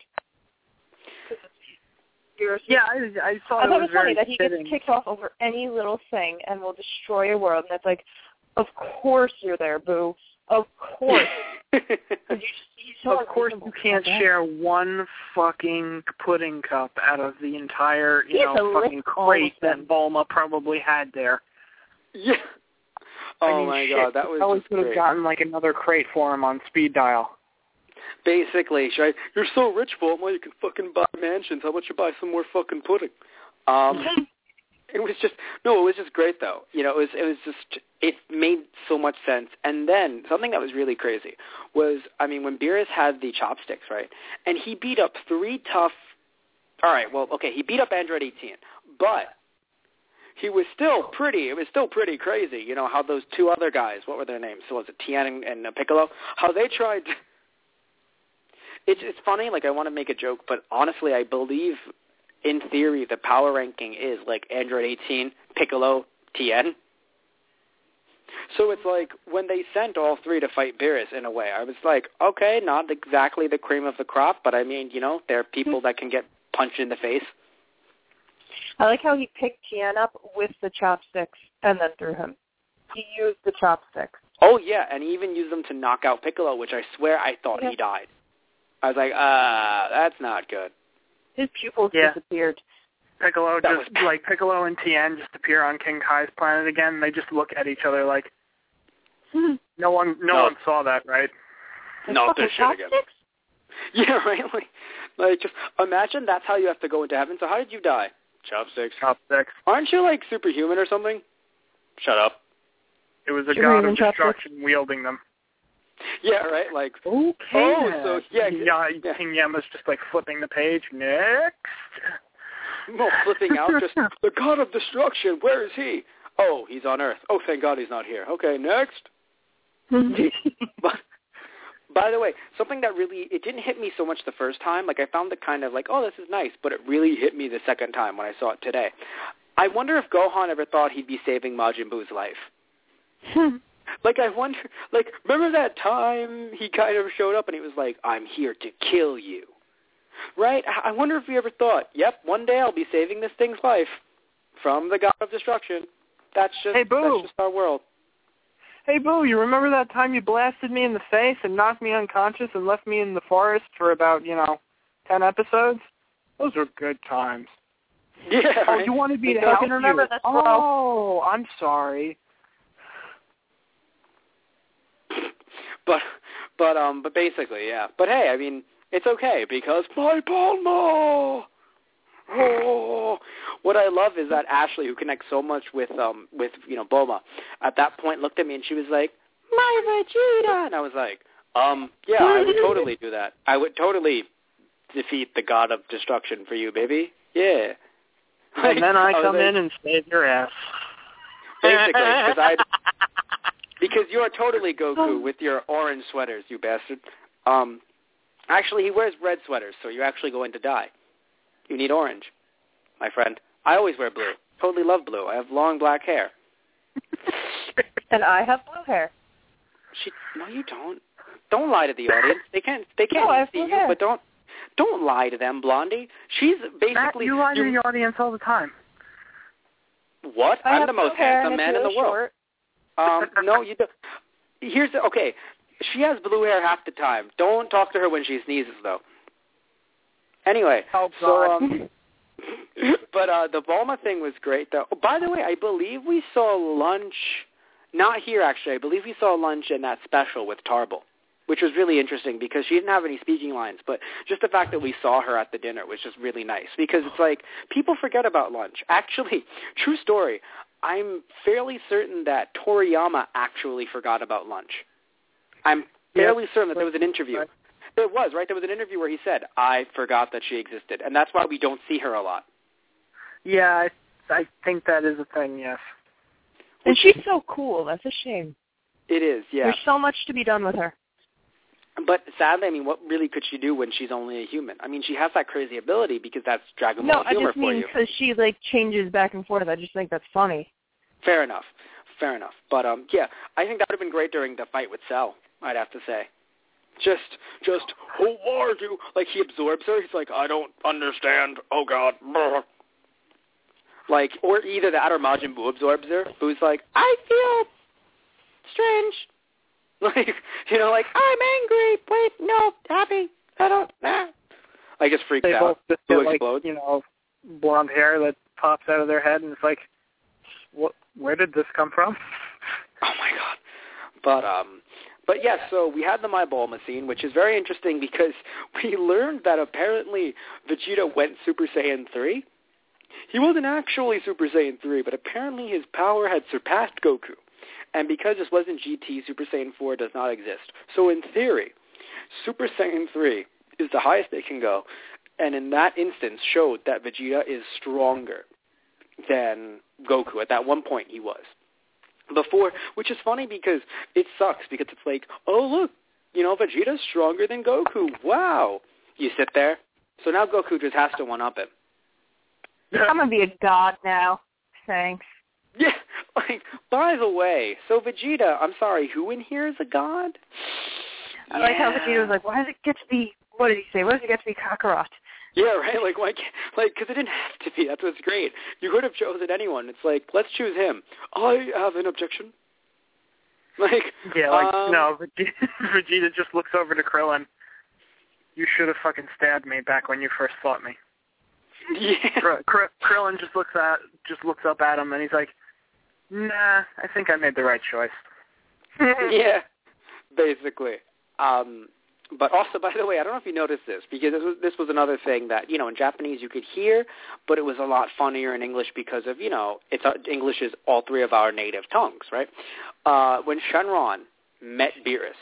Yeah, I, I thought I it thought it was was very funny that he fitting. gets kicked off over any little thing and will destroy a world. And that's like, of course you're there, Boo. Of course. You just, he's so Of course you can't share one fucking pudding cup out of the entire, you He has know, to fucking lick all of crate them. that Bulma probably had there. Yeah. Oh I mean, my shit, god, that we was probably just could have great. gotten like another crate for him on speed dial. Basically, should I, you're so rich, Bulma, you can fucking buy mansions. How about you buy some more fucking pudding? Um, it was just no, it was just great though. You know, it was it was just it made so much sense. And then something that was really crazy was, I mean, when Beerus had the chopsticks, right, and he beat up three tough. All right, well, okay, he beat up Android eighteen, but he was still pretty, it was still pretty crazy, you know, how those two other guys, what were their names? So was it Tien and, and uh, Piccolo? How they tried to, it's, it's funny, like I want to make a joke, but honestly I believe, in theory, the power ranking is like Android eighteen, Piccolo, Tien. So it's like, when they sent all three to fight Beerus, in a way, I was like, okay, not exactly the cream of the crop, but I mean, you know, there are people that can get punched in the face. I like how he picked Tien up with the chopsticks and then threw him. He used the chopsticks. Oh, yeah, and he even used them to knock out Piccolo, which I swear I thought Yeah. he died. I was like, ah, that's not good. His pupils Yeah. disappeared. Piccolo That just, was- like, Piccolo and Tien just appear on King Kai's planet again, and they just look at each other like, no one no, No. one saw that, right? No, fucking this shit again. chopsticks? Yeah, right? Like, like, just imagine that's how you have to go into heaven. So how did you die? Chopsticks. Chopsticks. Aren't you, like, superhuman or something? Shut up. It was a You're god even of destruction wielding them. Yeah, right? Like, Okay. Oh, so, yeah, yeah, yeah. King Yama's just like flipping the page. Next. no, flipping out, just, the god of destruction, where is he? Oh, he's on Earth. Oh, thank God he's not here. Okay, next. But, by the way, something that really, it didn't hit me so much the first time. Like, I found it kind of like, oh, this is nice, but it really hit me the second time when I saw it today. I wonder if Gohan ever thought he'd be saving Majin Buu's life. Like, I wonder, like, remember that time he kind of showed up and he was like, I'm here to kill you. Right? I I wonder if he ever thought, yep, one day I'll be saving this thing's life from the god of destruction. That's just, Hey, Boo. that's just our world. Hey, Boo, you remember that time you blasted me in the face and knocked me unconscious and left me in the forest for about, you know, ten episodes? Those were good times. Yeah, Oh, right? you wanted me to I help can remember you? this, bro. Oh, I'm sorry. But, but, um, but basically, yeah. But hey, I mean, it's okay because my Bulma. Oh, what I love is that Ashley, who connects so much with, um, with you know, Bulma, at that point looked at me and she was like, "My Vegeta," and I was like, um, yeah, I would totally do that. I would totally defeat the god of destruction for you, baby. Yeah. Like, And then I, was come like, in and save your ass. basically, because I. Because you are totally Goku with your orange sweaters, you bastard. Um, actually, he wears red sweaters, so you're actually going to die. You need orange, my friend. I always wear blue. Totally love blue. I have long black hair. And I have blue hair. She, no, you don't. Don't lie to the audience. They can't. They can't No, I have see blue you, hair. but don't. Don't lie to them, Blondie. She's basically. Matt, you lie to the audience all the time. What? I I'm have the blue most hair handsome and man it's in the really world. short. Um, no, you don't. Here's the, okay. She has blue hair half the time. Don't talk to her when she sneezes, though. Anyway, Oh, so God. um, but uh, the Bulma thing was great, though. Oh, by the way, I believe we saw lunch. Not here, actually. I believe we saw lunch in that special with Tarble. which was really interesting because she didn't have any speaking lines. But just the fact that we saw her at the dinner was just really nice because it's like people forget about lunch. Actually, true story, I'm fairly certain that Toriyama actually forgot about lunch. I'm fairly certain that there was an interview. There was, right? There was an interview where he said, I forgot that she existed. And that's why we don't see her a lot. Yeah, I, I think that is a thing, yes. And she's so cool. That's a shame. It is, yeah. There's so much to be done with her. But sadly, I mean, what really could she do when she's only a human? I mean, she has that crazy ability because that's Dragon Ball no, humor I just for mean you. because she, like, changes back and forth. I just think that's funny. Fair enough. Fair enough. But, um, yeah, I think that would have been great during the fight with Cell, I'd have to say. Just, just, who are you? Like, he absorbs her. He's like, I don't understand. Oh, God. Brr. Like, or either that or Majin Buu absorbs her. Boo's like, I feel strange. Like, you know, like, I'm angry. Wait, no, happy. I don't, nah. I just freaks they out. Both just Boo get, like, explodes. you know, blonde hair that pops out of their head, and it's like, what? Where did this come from? Oh, my God. But, um... But yes, yeah, so we had the My Bulma scene, which is very interesting because we learned that apparently Vegeta went Super Saiyan three. He wasn't actually Super Saiyan three, but apparently his power had surpassed Goku. And because this wasn't G T, Super Saiyan four does not exist. So in theory, Super Saiyan three is the highest they can go, and in that instance showed that Vegeta is stronger than Goku. At that one point he was. Before, which is funny because it sucks because it's like, oh, look, you know, Vegeta's stronger than Goku. Wow. You sit there. So now Goku just has to one-up him. I'm going to be a god now. Thanks. Yeah. Like, by the way, so Vegeta, I'm sorry, who in here is a god? I yeah. like how Vegeta was like, why does it get to be, what did he say? Why does it get to be Kakarot? Yeah, right. Like, why? Can't, like, because it didn't have to be. That's what's great. You could have chosen anyone. It's like, let's choose him. I have an objection. Like, yeah, like um, no. Vegeta, Vegeta just looks over to Krillin. You should have fucking stabbed me back when you first fought me. Yeah. Kr- Kr- Krillin just looks at, just looks up at him, and he's like, nah, I think I made the right choice. Yeah, basically. Um. But also, by the way, I don't know if you noticed this, because this was, this was another thing that, you know, in Japanese you could hear, but it was a lot funnier in English because of, you know, it's uh, English is all three of our native tongues, right? Uh, when Shenron met Beerus,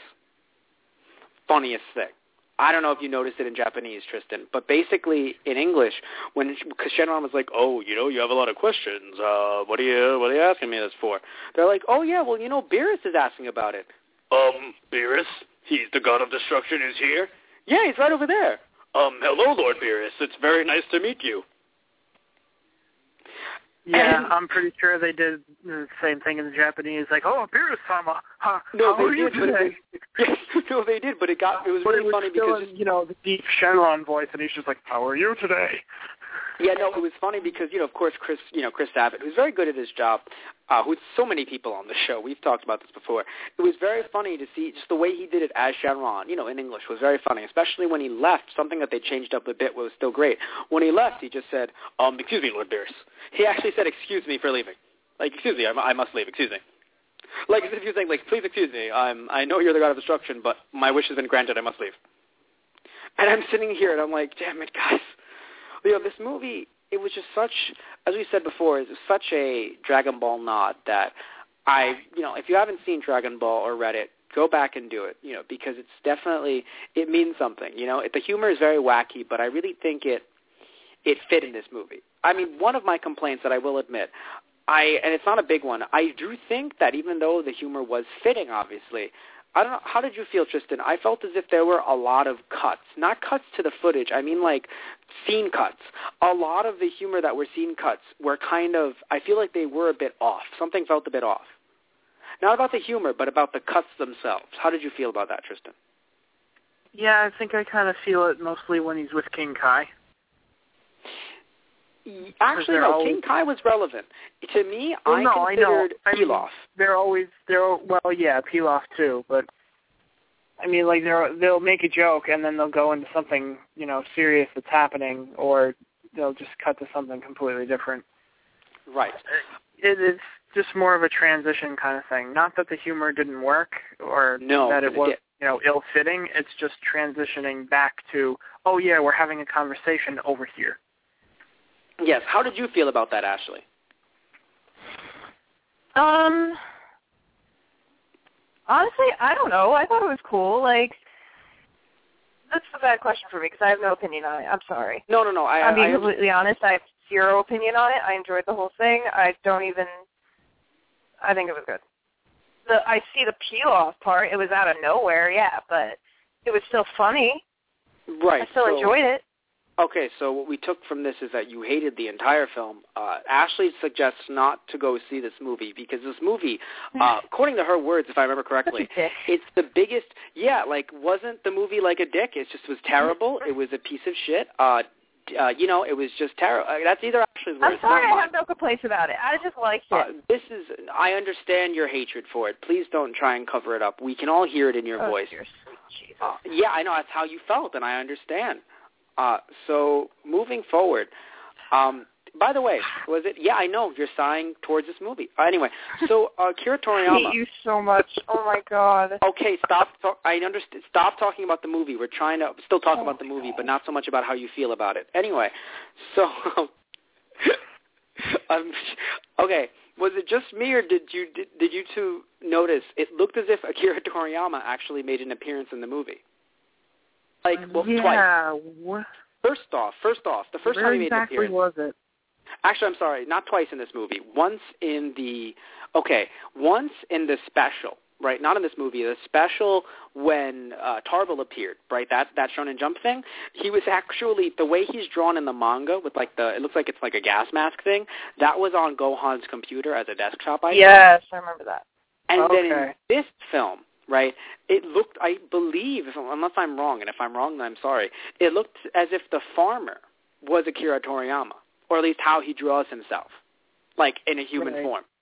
funniest thing. I don't know if you noticed it in Japanese, Tristan, but basically in English, when because Shenron was like, oh, you know, you have a lot of questions. Uh, what are you what are you asking me this for? They're like, oh, yeah, well, you know, Beerus is asking about it. Um, Beerus? He's the god of destruction is here? Yeah, he's right over there. Um, hello, Lord Beerus. It's very nice to meet you. Yeah, and, I'm pretty sure they did the same thing in the Japanese. Like, oh, Beerus-sama, huh, no, how are you did, today? Yes, no, they did, but it got it was but really it was funny still because in, you know, the deep Shenron voice, and he's just like, how are you today? Yeah, no, it was funny because, you know, of course, Chris, you know, Chris Sabat, who's very good at his job, uh, who's so many people on the show. We've talked about this before. It was very funny to see just the way he did it as Shenron, you know, in English was very funny, especially when he left. Something that they changed up a bit was still great. When he left, he just said, um, excuse me, Lord Beerus. He actually said, excuse me for leaving. Like, excuse me, I, I must leave, excuse me. Like, as if he was saying, like, please excuse me. I'm, I know you're the god of destruction, but my wish has been granted. I must leave. And I'm sitting here, and I'm like, damn it, guys. You know, this movie, it was just such, as we said before, it was such a Dragon Ball nod that I, you know, if you haven't seen Dragon Ball or read it, go back and do it, you know, because it's definitely, it means something, you know. It, the humor is very wacky, but I really think it, it fit in this movie. I mean, one of my complaints that I will admit, I, and it's not a big one, I do think that even though the humor was fitting, obviously, I don't know, how did you feel, Tristan? I felt as if there were a lot of cuts. Not cuts to the footage. I mean, like, scene cuts. A lot of the humor that were scene cuts were kind of, I feel like they were a bit off. Something felt a bit off. Not about the humor, but about the cuts themselves. How did you feel about that, Tristan? Yeah, I think I kind of feel it mostly when he's with King Kai. Actually, no. Always... King Kai was relevant to me. Well, I no, considered I know. Pilaf. I mean, they're always they're well, yeah, Pilaf too. But I mean, like they're they'll make a joke and then they'll go into something you know serious that's happening, or they'll just cut to something completely different. Right. It is just more of a transition kind of thing. Not that the humor didn't work or no, that it was it you know, ill-fitting. It's just transitioning back to, oh yeah, we're having a conversation over here. Yes. How did you feel about that, Ashley? Um, honestly, I don't know. I thought it was cool. Like, that's a bad question for me because I have no opinion on it. I'm sorry. No, no, no. I, I'm being I, completely honest. I have zero opinion on it. I enjoyed the whole thing. I don't even. I think it was good. The I see the peel-off part. It was out of nowhere, yeah, but it was still funny. Right. I still so, enjoyed it. Okay, so what we took from this is that you hated the entire film. Uh, Ashley suggests not to go see this movie because this movie, uh, according to her words, if I remember correctly, it's the biggest, yeah, like, wasn't the movie like a dick? It just was terrible. It was a piece of shit. Uh, uh, you know, it was just terrible. Uh, that's either Ashley's words. I'm sorry, not I mine. have no complaints about it. I just liked it. Uh, this is, I understand your hatred for it. Please don't try and cover it up. We can all hear it in your oh, voice. Dear sweet Jesus. Uh, yeah, I know. That's how you felt, and I understand. Uh, so moving forward, um, by the way, was it? Yeah, I know you're sighing towards this movie. Uh, anyway, so uh, Akira Toriyama. I hate you so much. Oh my God. Okay, stop. Talk, I understand. Stop talking about the movie. We're trying to still talk oh about the movie, God. but not so much about how you feel about it. Anyway, so um, okay, was it just me, or did you did, did you two notice? It looked as if Akira Toriyama actually made an appearance in the movie. Like, well, yeah, twice. What? First off, first off, the first Where time he made exactly an appearance. was it? Actually, I'm sorry, not twice in this movie. Once in the, okay, once in the special, right? Not in this movie. The special when uh, Tarble appeared, right? That that Shonen Jump thing. He was actually, the way he's drawn in the manga with like the, it looks like it's like a gas mask thing. That was on Gohan's computer as a desktop item. Yes, I remember that. And Okay. then in this film, right, it looked, I believe, if, unless I'm wrong, and if I'm wrong, then I'm sorry, it looked as if the farmer was Akira Toriyama, or at least how he draws himself, like in a human Right. form.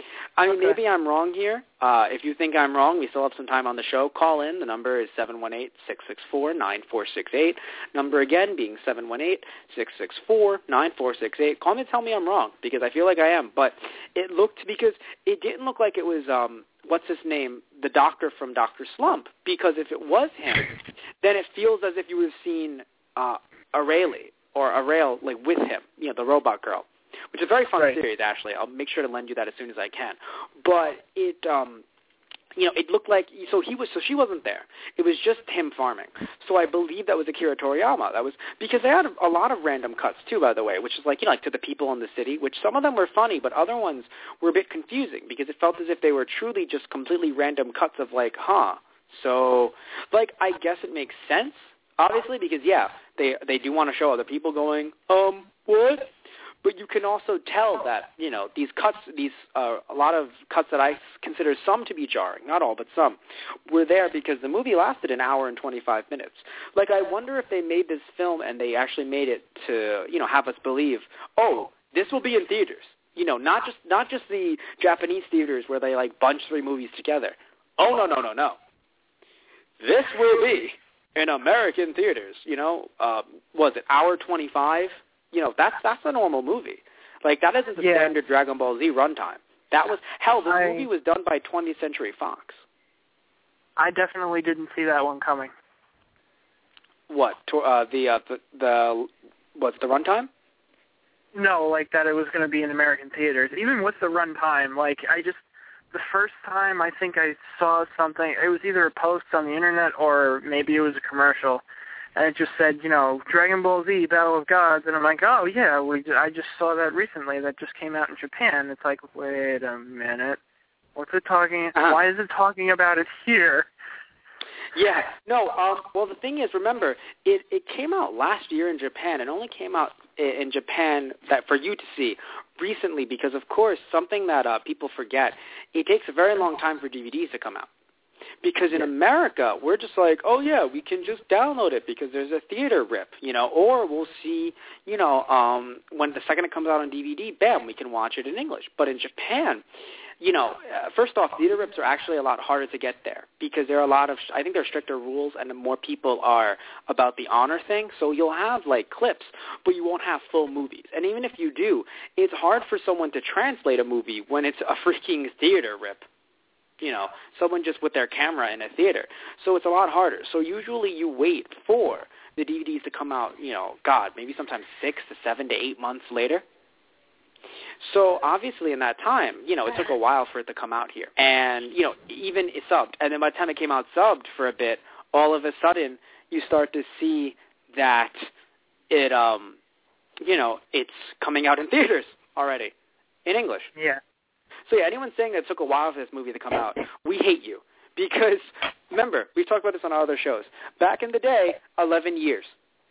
I mean, Okay. maybe I'm wrong here. Uh, if you think I'm wrong, we still have some time on the show. Call in. The number is seven one eight, six six four, nine four six eight. Number again being seven one eight, six six four, nine four six eight. Call me and tell me I'm wrong, because I feel like I am. But it looked, because it didn't look like it was, um, what's his name, the doctor from Doctor Slump. Because if it was him, then it feels as if you would have seen uh, Arale, or Arale, like, with him, you know, the robot girl. Which is a very fun Right. series, actually. I'll make sure to lend you that as soon as I can. But it, um, you know, it looked like, so he was, so she wasn't there. It was just him farming. So I believe that was Akira Toriyama. That was, because they had a lot of random cuts too, by the way, which is like, you know, like to the people in the city, which some of them were funny, but other ones were a bit confusing because it felt as if they were truly just completely random cuts of like, huh. So, like, I guess it makes sense, obviously, because yeah, they they do want to show other people going, um, what? But you can also tell that, you know, these cuts, these uh, a lot of cuts that I consider some to be jarring, not all, but some, were there because the movie lasted an hour and twenty-five minutes. Like, I wonder if they made this film and they actually made it to, you know, have us believe, oh, this will be in theaters. You know, not just not just the Japanese theaters where they, like, bunch three movies together. Oh, no, no, no, no. This will be in American theaters, you know. Uh, was it hour twenty-five? You know, that's that's a normal movie. Like, that isn't the Yeah. standard Dragon Ball Z runtime. That was, hell, this I- movie was done by twentieth Century Fox. I definitely didn't see that one coming. What, to, uh, the, uh, the, the, what's the runtime? No, like that it was going to be in American theaters. Even with the runtime, like I just, the first time I think I saw something, it was either a post on the internet or maybe it was a commercial, and it just said, you know, Dragon Ball Z, Battle of Gods, and I'm like, oh yeah, we, I just saw that recently. That just came out in Japan. It's like, wait a minute, what's it talking? Uh-huh. Why is it talking about it here? Yeah, no, um, well, the thing is, remember, it, it came out last year in Japan. It only came out i- in Japan that for you to see recently because, of course, something that uh, people forget, it takes a very long time for D V Ds to come out. Because in America, we're just like, oh, yeah, we can just download it because there's a theater rip, you know, or we'll see, you know, um, when the second it comes out on D V D, bam, we can watch it in English. But in Japan, you know, uh, first off, theater rips are actually a lot harder to get there because there are a lot of, I think there are stricter rules and more people are about the honor thing. So you'll have, like, clips, but you won't have full movies. And even if you do, it's hard for someone to translate a movie when it's a freaking theater rip. you know, someone just with their camera in a theater. So it's a lot harder. So usually you wait for the D V Ds to come out, you know, God, maybe sometimes six to seven to eight months later. So obviously in that time, you know, it took a while for it to come out here. And, you know, even it subbed. And then by the time it came out subbed for a bit, all of a sudden you start to see that it, um, you know, it's coming out in theaters already in English. Yeah. So yeah, anyone saying that it took a while for this movie to come out, we hate you. Because, remember, we've talked about this on our other shows. Back in the day, eleven years.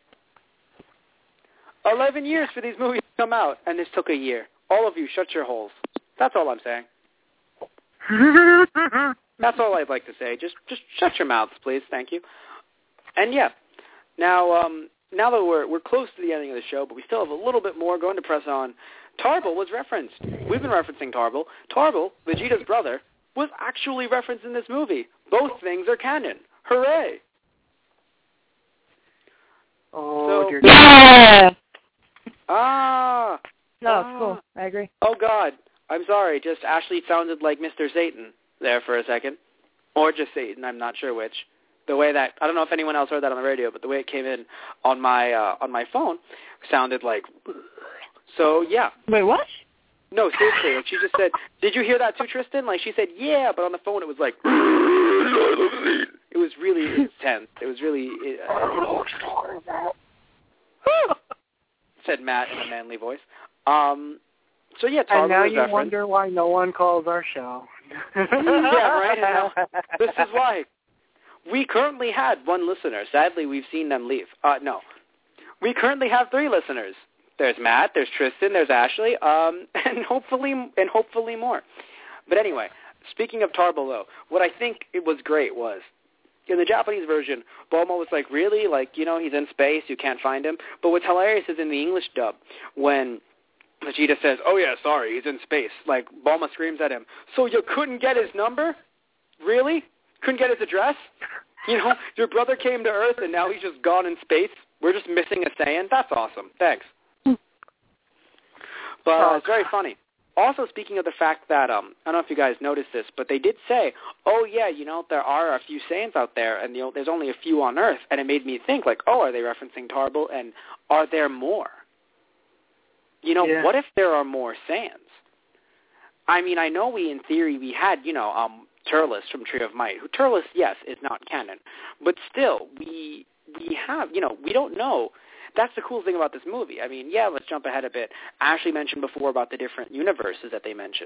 eleven years for these movies to come out, and this took a year. All of you, shut your holes. That's all I'm saying. That's all I'd like to say. Just just shut your mouths, please. Thank you. And yeah, now um, now that we're we're close to the ending of the show, but we still have a little bit more going to press on. Tarble was referenced. We've been referencing Tarble. Tarble, Vegeta's brother, was actually referenced in this movie. Both things are canon. Hooray! Oh, so, dear Yeah. Ah. No, it's ah, cool. I agree. Oh, God. I'm sorry. Just Ashley sounded like Mister Satan there for a second. Or just Satan. I'm not sure which. The way that, I don't know if anyone else heard that on the radio, but the way it came in on my uh, on my phone sounded like... So, yeah. Wait, what? No, seriously. Like she just said, did you hear that too, Tristan? Like she said, yeah, but on the phone it was like... It was really intense. It was really... Uh, said Matt in a manly voice. Um, so, yeah, Tarble And now was you referenced. wonder why no one calls our show. Yeah, right? And now, this is why. We currently had one listener. Sadly, we've seen them leave. Uh, no. We currently have three listeners. There's Matt, there's Tristan, there's Ashley, um, and hopefully and hopefully more. But anyway, speaking of Tarble, though, what I think it was great was, in the Japanese version, Bulma was like, really? Like, you know, he's in space, you can't find him? But what's hilarious is in the English dub, when Vegeta says, oh, yeah, sorry, he's in space, like, Bulma screams at him, so you couldn't get his number? Really? Couldn't get his address? You know, your brother came to Earth and now he's just gone in space? We're just missing a Saiyan? That's awesome. Thanks. But uh, it's very funny. Also, speaking of the fact that, um, I don't know if you guys noticed this, but they did say, oh, yeah, you know, there are a few Saiyans out there, and you know, there's only a few on Earth. And it made me think, like, oh, are they referencing Tarble, and are there more? You know, yeah. What if there are more Saiyans? I mean, I know we, in theory, we had, you know, um, Turles from Tree of Might, who Turles, yes, is not canon. But still, we we have, you know, we don't know. That's the cool thing about this movie. I mean, yeah, let's jump ahead a bit. Ashley mentioned before about the different universes that they mentioned.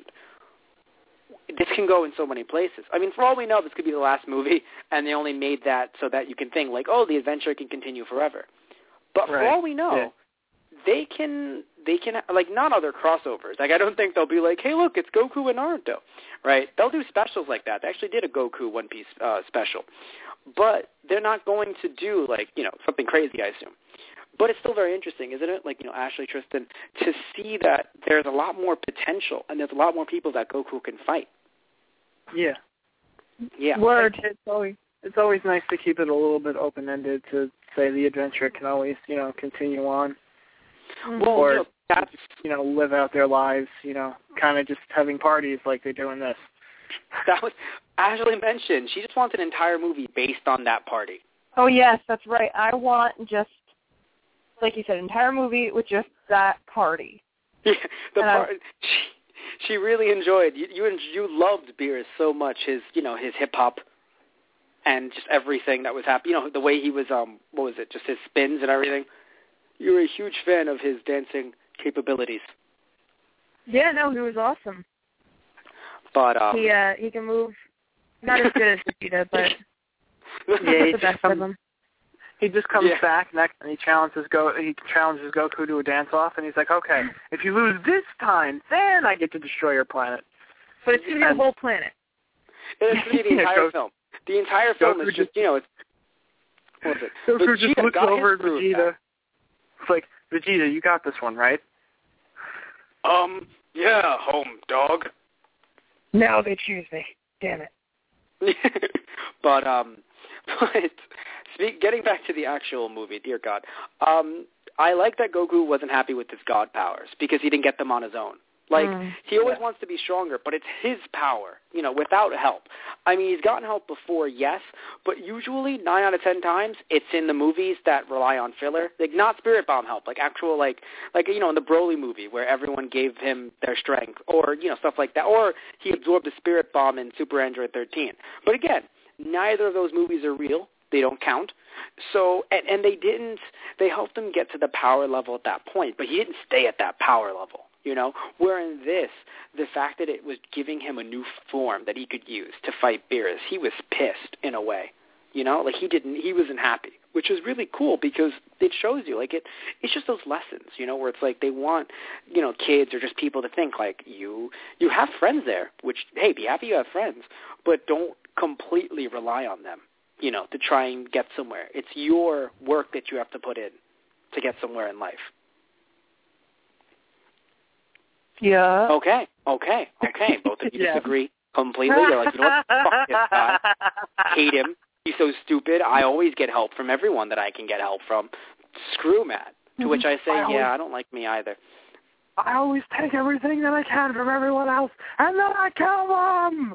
This can go in so many places. I mean, for all we know, this could be the last movie, and they only made that so that you can think, like, oh, the adventure can continue forever. But right. for all we know, yeah. they can, they can, like, not other crossovers. Like, I don't think they'll be like, hey, look, it's Goku and Naruto, right? They'll do specials like that. They actually did a Goku One Piece uh, special. But they're not going to do, like, you know, something crazy, I assume. But it's still very interesting, isn't it? Like, you know, Ashley, Tristan, to see that there's a lot more potential and there's a lot more people that Goku can fight. Yeah. Yeah. Word. It's always it's always nice to keep it a little bit open-ended to say the adventure can always, you know, continue on. Well, or, you know, that's, you know, live out their lives, you know, kind of just having parties like they do in this. that was, Ashley mentioned, she just wants an entire movie based on that party. Oh, yes, that's right. I want just, like you said, an entire movie with just that party. Yeah, the and part, she, she really enjoyed, you, you you loved Beerus so much, his, you know, his hip-hop and just everything that was happening. You know, the way he was, um, what was it, just his spins and everything. You were a huge fan of his dancing capabilities. Yeah, no, he was awesome. But, um... He, uh, he can move, not as good as Vegeta, but yeah, the best comes, of them. He just comes yeah. back next and he challenges Go. He challenges Goku to a dance-off, and he's like, okay, if you lose this time, then I get to destroy your planet. But it's going to be the whole planet. It's going to be the entire Go, film. The entire film Goku is just, you know, it's... What is it? Goku Vegeta just looks got over at his groove Vegeta. back. It's like, Vegeta, you got this one, right? Um, yeah, home dog. Now they choose me. Damn it. but, um, but, speak, getting back to the actual movie, dear God, um, I like that Goku wasn't happy with his god powers because he didn't get them on his own. Like, Mm, he always yeah. wants to be stronger, but it's his power, you know, without help. I mean, he's gotten help before, yes, but usually nine out of ten times it's in the movies that rely on filler. Like, not Spirit Bomb help, like actual, like, like you know, in the Broly movie where everyone gave him their strength, or, you know, stuff like that. Or he absorbed the Spirit Bomb in Super Android thirteen. But again, neither of those movies are real. They don't count. So, and, and they didn't, they helped him get to the power level at that point, but he didn't stay at that power level, you know? Where in this, the fact that it was giving him a new form that he could use to fight Beerus, he was pissed in a way, you know? Like, he didn't, he wasn't happy, which is really cool because it shows you, like, it, it's just those lessons, you know, where it's like they want, you know, kids or just people to think, like, you, you have friends there, which, hey, be happy you have friends, but don't completely rely on them, you know, to try and get somewhere. It's your work that you have to put in to get somewhere in life. Yeah. Okay, okay, okay. Both of you Yeah. disagree completely. You're like, you know what? Fuck this guy. Hate him. He's so stupid. I always get help from everyone that I can get help from. Screw Matt. To which I say, I always- yeah, I don't like me either. I always take everything that I can from everyone else, and then I kill them.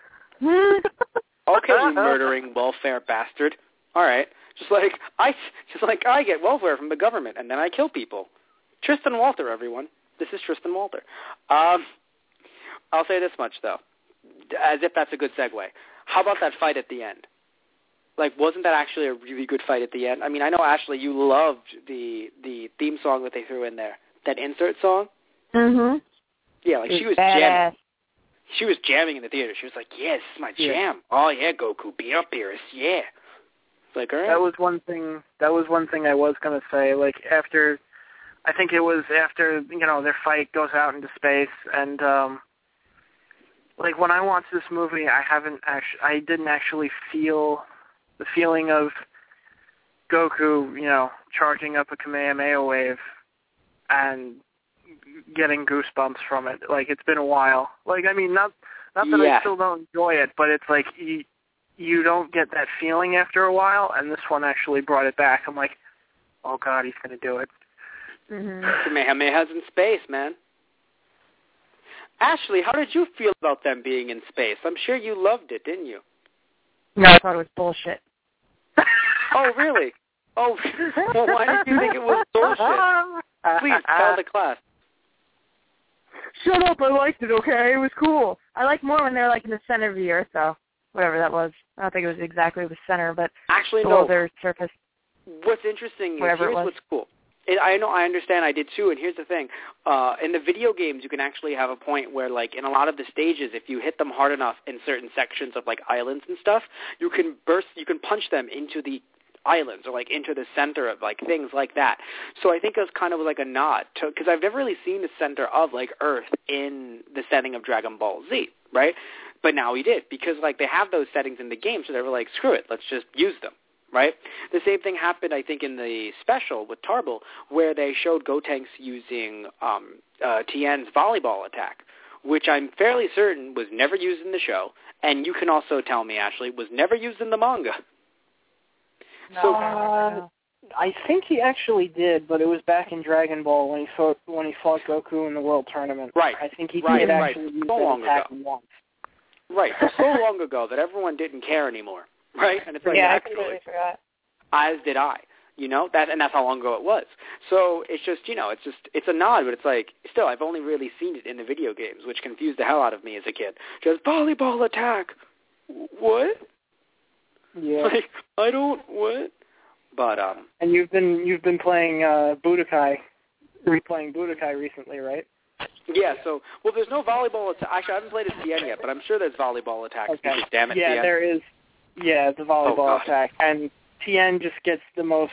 Okay, you murdering welfare bastard. All right, just like I, just like I get welfare from the government, and then I kill people. Tristan Walter, everyone. This is Tristan Walter. Um, I'll say this much though, as if that's a good segue. How about that fight at the end? Like, wasn't that actually a really good fight at the end? I mean, I know Ashley, you loved the the theme song that they threw in there, that insert song. Mhm. Yeah, like she was Badass. jamming. She was jamming in the theater. She was like, "Yeah, this is my Yeah. jam. Oh yeah, Goku, beat up Beerus. Yeah." It's like, all right. That was one thing. That was one thing I was gonna say. Like after, I think it was after you know their fight goes out into space, and um, like when I watched this movie, I haven't actually, I didn't actually feel the feeling of Goku, you know, charging up a Kamehameha wave and getting goosebumps from it. Like, it's been a while. Like, I mean, not not that Yeah. I still don't enjoy it, but it's like you, you don't get that feeling after a while, and this one actually brought it back. I'm like, oh, God, he's going to do it. Mhm. Kamehameha's in space, man. Ashley, how did you feel about them being in space? I'm sure you loved it, didn't you? No, I thought it was bullshit. Oh, really? Oh, well, why did you think it was bullshit? Please, tell the class. Shut up! I liked it. Okay, it was cool. I like more when they're like in the center of the Earth, though. Whatever that was. I don't think it was exactly the center, but Actually, below no. their surface. What's interesting is, Whatever it here's was. what's cool. It, I know, I understand, I did too, and here's the thing. Uh, in the video games, you can actually have a point where, like, in a lot of the stages, if you hit them hard enough in certain sections of, like, islands and stuff, you can burst, you can punch them into the islands or, like, into the center of, like, things like that. So I think it was kind of like a nod to, because I've never really seen the center of, like, Earth in the setting of Dragon Ball Z, right? But now we did, because, like, they have those settings in the game, so they were like, screw it, let's just use them. Right? The same thing happened, I think, in the special with Tarble, where they showed Gotenks using um, uh, Tien's volleyball attack, which I'm fairly certain was never used in the show, and you can also tell me, Ashley, was never used in the manga. So, Uh, I think he actually did, but it was back in Dragon Ball when he fought when he fought Goku in the World Tournament. Right. I think he Right, did right. actually use So that long attack ago. once. right, so long ago that everyone didn't care anymore, right? And it's like, yeah, I actually, completely forgot. as did I. You know, that and that's how long ago it was. So it's just, you know, it's just, it's a nod, but it's like, still, I've only really seen it in the video games, which confused the hell out of me as a kid. Just volleyball attack. What? Yeah. Like, I don't, what? But, um, And you've been you've been playing uh, Budokai, replaying Budokai recently, right? yeah, so, well, there's no volleyball attack. Actually, I haven't played as Tien yet, but I'm sure there's volleyball attacks. Okay. Because, damn it, Yeah, Tien. there is. Yeah, the volleyball Oh, God. attack, and Tien just gets the most.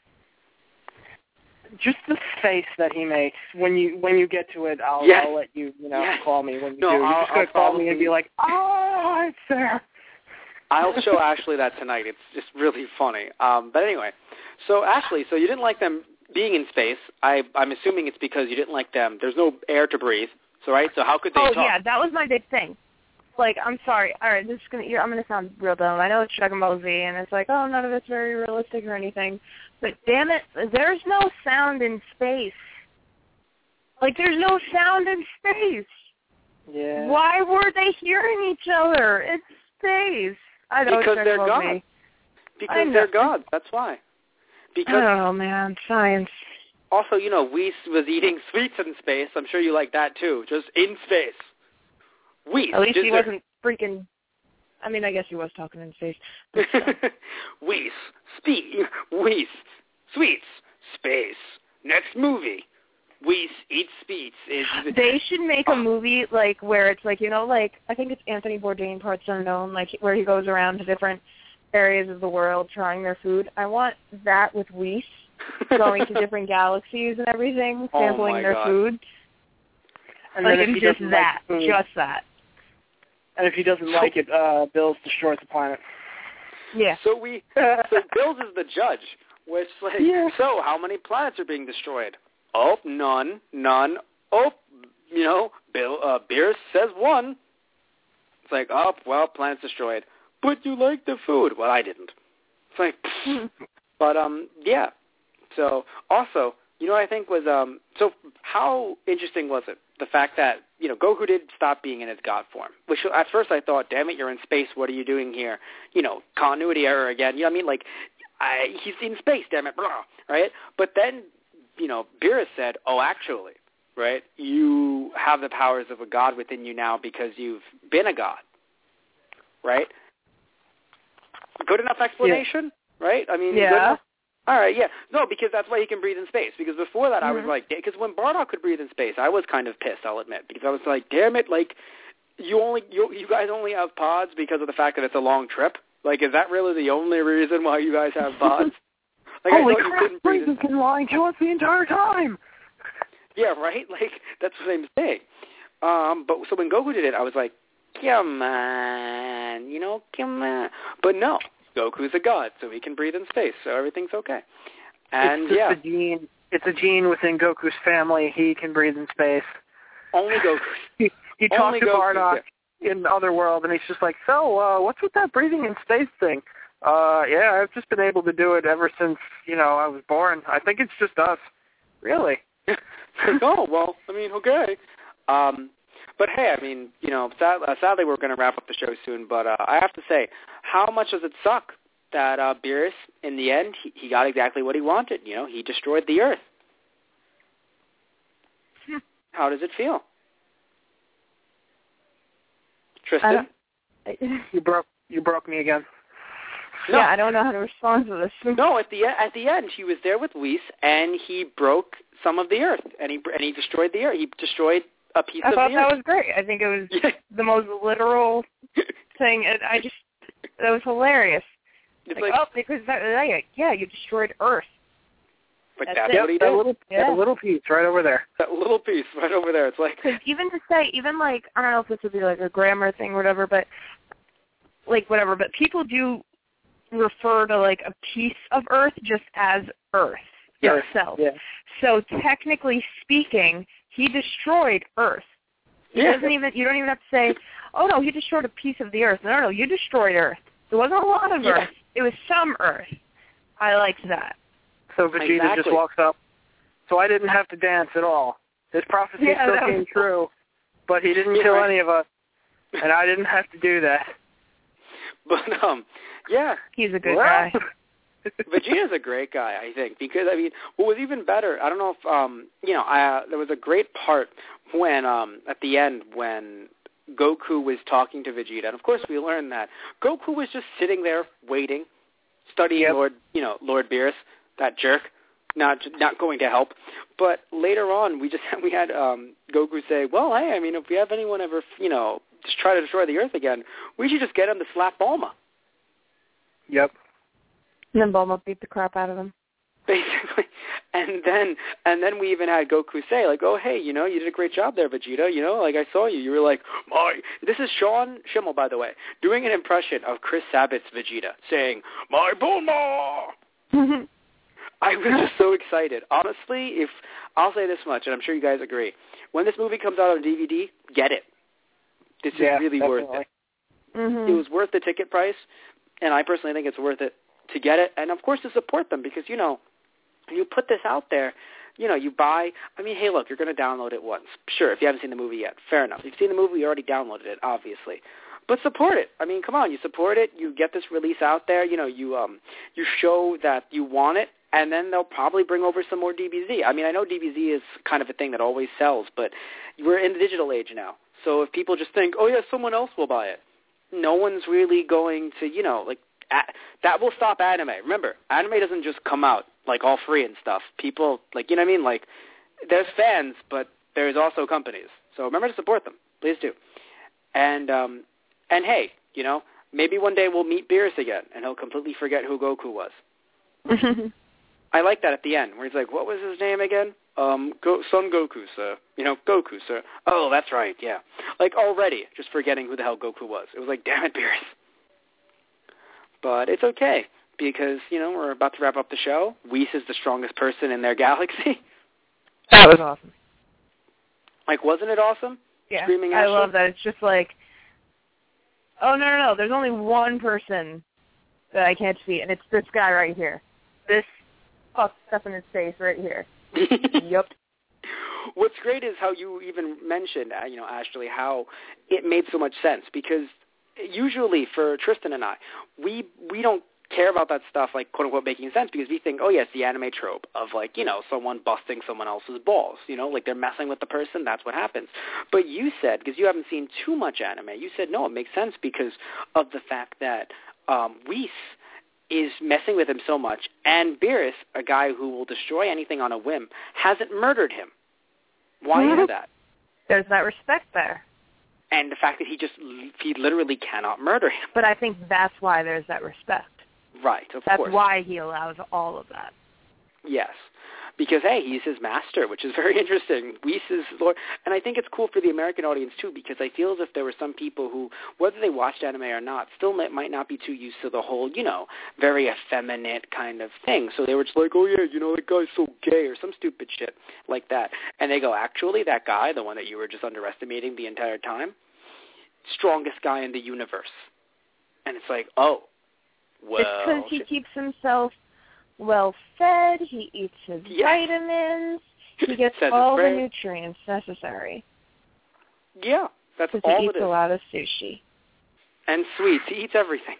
Just the face that he makes when you when you get to it, I'll Yes. I'll let you you know Yes. call me when you No, do. You're I'll- just gonna I'll call me and probably- be like, oh, it's there. I'll show Ashley that tonight. It's just really funny. Um, but anyway, so Ashley, so you didn't like them being in space. I, I'm assuming it's because you didn't like them. There's no air to breathe. So right. So how could they Oh talk? yeah, that was my big thing. Like, I'm sorry. All right, this is gonna. I'm gonna sound real dumb. I know it's Dragon Ball Z, and it's like, oh, none of it's very realistic or anything. But damn it, there's no sound in space. Like, there's no sound in space. Yeah. Why were they hearing each other? It's space. I know because it's they're gods. gods. Because they're gods. That's why. Because oh man, science. Also, you know, Whis was eating sweets in space. I'm sure you like that too. Just in space. Whis. At least he dessert. wasn't freaking. I mean, I guess he was talking in space. Whis. Spe- Whis. Sweets. Space. Next movie. Whis eats sweets. Is they should make a movie like where it's like, you know, like I think it's Anthony Bourdain, Parts Unknown, like where he goes around to different areas of the world trying their food. I want that with Whis going to different galaxies and everything, sampling oh their God. food. And like then if it's he just doesn't that, like food, just that. And if he doesn't like it, uh, Bills destroys the planet. Yeah. So we, so Bills is the judge, which like, Yeah. so how many planets are being destroyed? Oh, none, none. Oh, you know, Bill, uh, Bierce says one. It's like, oh, well, planet's destroyed. But you like the food. Well, I didn't. It's like, but um, yeah. So also, you know, what I think was um, so how interesting was it the fact that you know Goku did stop being in his god form, which at first I thought, damn it, you're in space. What are you doing here? You know, continuity error again. You know what I mean? Like, I, he's in space, damn it, blah, right? But then, you know, Beerus said, oh, actually, right, you have the powers of a god within you now because you've been a god, right? Good enough explanation, yeah. right? I mean, yeah. Good enough? All right, yeah. No, because that's why he can breathe in space. Because before that, mm-hmm. I was like, because when Bardock could breathe in space, I was kind of pissed, I'll admit. Because I was like, damn it, like, you only you, you guys only have pods because of the fact that it's a long trip? Like, is that really the only reason why you guys have pods? Like, Holy I crap, Freeze has been lying to us the entire time! Yeah, right? Like, that's what I'm saying. Um, but so when Goku did it, I was like, come on, you know, come on. But no, Goku's a god, so he can breathe in space, so everything's okay. And it's just yeah, a gene. It's a gene within Goku's family. He can breathe in space. Only Goku. he he talks Only to Goku, Bardock yeah. in Otherworld, and he's just like, so, uh, what's with that breathing in space thing? Uh, yeah, I've just been able to do it ever since, you know, I was born. I think it's just us. Really? Oh, well, I mean, okay. Um, but hey, I mean, you know, sad, uh, sadly we're going to wrap up the show soon, but uh, I have to say, how much does it suck that uh, Beerus, in the end, he, he got exactly what he wanted? You know, he destroyed the Earth. How does it feel? Tristan? You broke you broke me again. No. Yeah, I don't know how to respond to this. No, at the at the end, he was there with Whis, and he broke some of the Earth, and he and he destroyed the Earth. He destroyed a piece I of the Earth. thought that was great. I think it was yeah. the most literal thing. And I just that was hilarious. It's like, like, oh, because that, like, yeah, you destroyed Earth. But that's, that's it. what he that did. little, yeah. that little piece right over there. That little piece right over there. It's like, because even to say, even like, I don't know if this would be like a grammar thing or whatever, but like whatever. But people do refer to like a piece of Earth just as Earth Yeah. itself. Yeah. So technically speaking, he destroyed Earth. He yeah. doesn't even. You don't even have to say, "Oh no, he destroyed a piece of the Earth." No, no, you destroyed Earth. There wasn't a lot of Yeah. Earth. It was some Earth. I liked that. So Vegeta Exactly. just walks up. So I didn't have to dance at all. His prophecy Yeah, still that came was- true, but he didn't Yeah, kill right. any of us, and I didn't have to do that. But um, yeah, He's a good Well, guy. Vegeta's a great guy, I think, because I mean, what was even better, I don't know if um, you know, I, uh, there was a great part when um, at the end when Goku was talking to Vegeta, and of course we learned that Goku was just sitting there waiting, studying Yep. Lord, you know, Lord Beerus, that jerk, not not going to help. But later on, we just we had um, Goku say, "Well, hey, I mean, if we have anyone ever, you know, just try to destroy the Earth again, we should just get him to slap Bulma." Yep. And then Bulma beat the crap out of him. Basically, and then and then we even had Goku say like, "Oh, hey, you know, you did a great job there, Vegeta. You know, like I saw you. You were like, my." This is Sean Schimmel, by the way, doing an impression of Chris Sabat's Vegeta, saying, "My Bulma." I was just so excited. Honestly, if I'll say this much, and I'm sure you guys agree, when this movie comes out on D V D, get it. This is Yeah, really definitely. worth it. Mm-hmm. It was worth the ticket price, and I personally think it's worth it to get it, and of course to support them because you know. you put this out there, you know, you buy, I mean, hey, look, you're going to download it once. Sure, if you haven't seen the movie yet, fair enough. If you've seen the movie, you already downloaded it, obviously. But support it. I mean, come on, you support it, you get this release out there, you know, you um, you show that you want it, and then they'll probably bring over some more D B Z. I mean, I know D B Z is kind of a thing that always sells, but we're in the digital age now. So if people just think, oh, yeah, someone else will buy it, no one's really going to, you know, like, a- that will stop anime. Remember, anime doesn't just come out, like, all free and stuff. People, like, you know what I mean? Like, there's fans, but there's also companies. So remember to support them. Please do. And, um, and hey, you know, maybe one day we'll meet Beerus again, and he'll completely forget who Goku was. I like that at the end, where he's like, what was his name again? Um, Go- Son Goku, sir. You know, Goku, sir. Oh, that's right, yeah. Like, already, just forgetting who the hell Goku was. It was like, damn it, Beerus. But it's okay, because, you know, we're about to wrap up the show. Whis is the strongest person in their galaxy. That was awesome. Like, wasn't it awesome? Yeah, Screaming I Ashley? love that. It's just like, oh, no, no, no, there's only one person that I can't see, and it's this guy right here. This fuck stuff in his face right here. Yep. What's great is how you even mentioned, uh, you know, Ashley, how it made so much sense, because usually for Tristan and I, we we don't care about that stuff, like, quote-unquote, making sense, because we think, oh, yes, the anime trope of, like, you know, someone busting someone else's balls, you know, like they're messing with the person, that's what happens. But you said, because you haven't seen too much anime, you said, no, it makes sense because of the fact that um, Whis is messing with him so much, and Beerus, a guy who will destroy anything on a whim, hasn't murdered him. Why mm-hmm. is that? There's that respect there. And the fact that he just, he literally cannot murder him. But I think that's why there's that respect. Right, of that's course. That's why he allows all of that. Yes. Because, hey, he's his master, which is very interesting. Whis is Lord. And I think it's cool for the American audience, too, because I feel as if there were some people who, whether they watched anime or not, still might not be too used to the whole, you know, very effeminate kind of thing. So they were just like, oh, yeah, you know, that guy's so gay or some stupid shit like that. And they go, actually, that guy, the one that you were just underestimating the entire time, strongest guy in the universe. And it's like, oh, well. It's because he keeps himself well-fed, he eats his yeah. vitamins, he gets all the nutrients necessary. Yeah, that's all it is. Because he eats a lot of sushi. And sweets. He eats everything.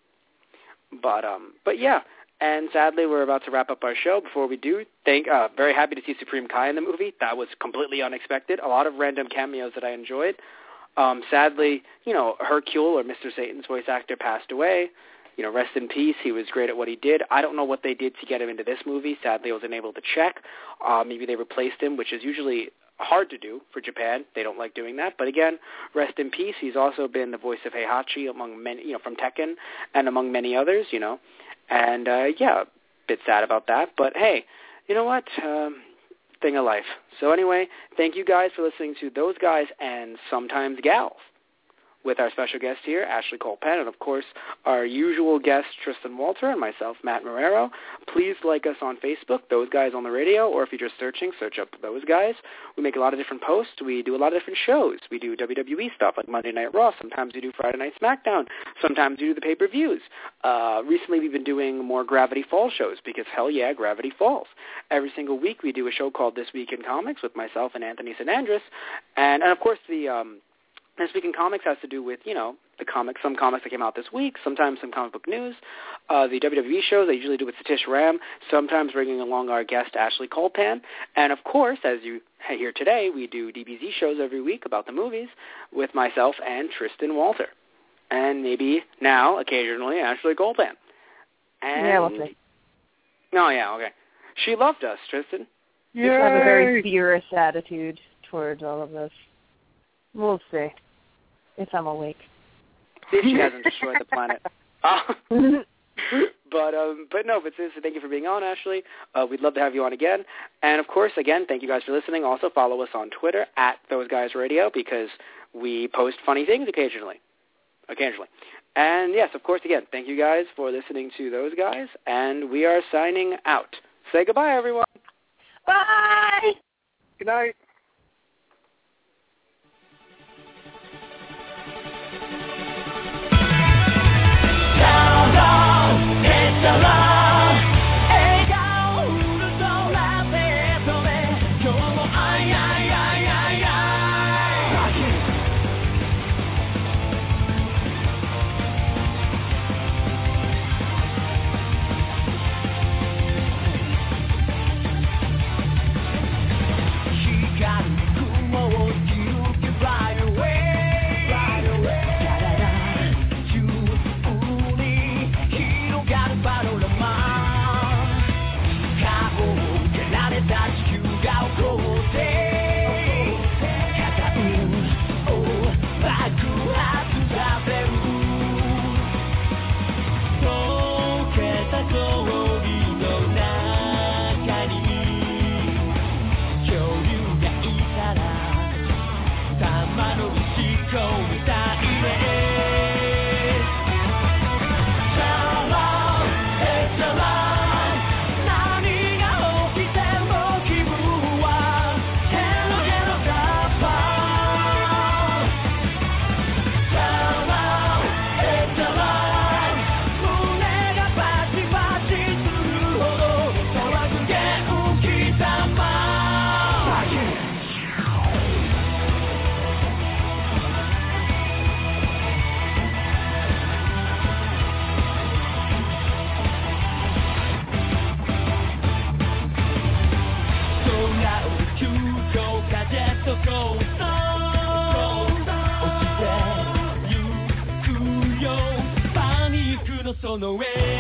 But, um, but yeah, and sadly we're about to wrap up our show. Before we do, thank, uh, very happy to see Supreme Kai in the movie. That was completely unexpected. A lot of random cameos that I enjoyed. Um, sadly, you know, Hercule, or Mister Satan's voice actor, passed away. You know, rest in peace. He was great at what he did. I don't know what they did to get him into this movie. Sadly, I wasn't able to check. Uh, maybe they replaced him, which is usually hard to do for Japan. They don't like doing that. But again, rest in peace. He's also been the voice of Heihachi among many, you know, from Tekken and among many others, you know. And, uh, yeah, a bit sad about that. But, hey, you know what? Um, thing of life. So anyway, thank you guys for listening to Those Guys and Sometimes Gals, with our special guest here, Ashley Cole Penn, and, of course, our usual guest, Tristan Walter, and myself, Matt Marrero. Please like us on Facebook, Those Guys on the Radio, or if you're just searching, search up Those Guys. We make a lot of different posts. We do a lot of different shows. We do W W E stuff like Monday Night Raw. Sometimes we do Friday Night SmackDown. Sometimes we do the pay-per-views. Uh, recently, we've been doing more Gravity Falls shows because, hell yeah, Gravity Falls. Every single week, we do a show called This Week in Comics with myself and Anthony Sinandris. And, and of course, the... Um, This Week in Comics has to do with, you know, the comics, some comics that came out this week, sometimes some comic book news. Uh, the W W E shows I usually do with Satish Ram, sometimes bringing along our guest, Ashley Colpan. And, of course, as you hear today, we do D B Z shows every week about the movies with myself and Tristan Walter. And maybe now, occasionally, Ashley Colpan. And yeah, we'll see. Oh, yeah, okay. She loved us, Tristan. You have a very fierce attitude towards all of this. We'll see. If I'm awake. See if she hasn't destroyed the planet. Uh, but um, but no, but seriously, thank you for being on, Ashley. Uh, we'd love to have you on again. And, of course, again, thank you guys for listening. Also, follow us on Twitter, at Those Guys Radio, because we post funny things occasionally. Occasionally. And, yes, of course, again, thank you guys for listening to Those Guys, and we are signing out. Say goodbye, everyone. Bye! Good night. Down, down, it's around, hey, down, down. on the way.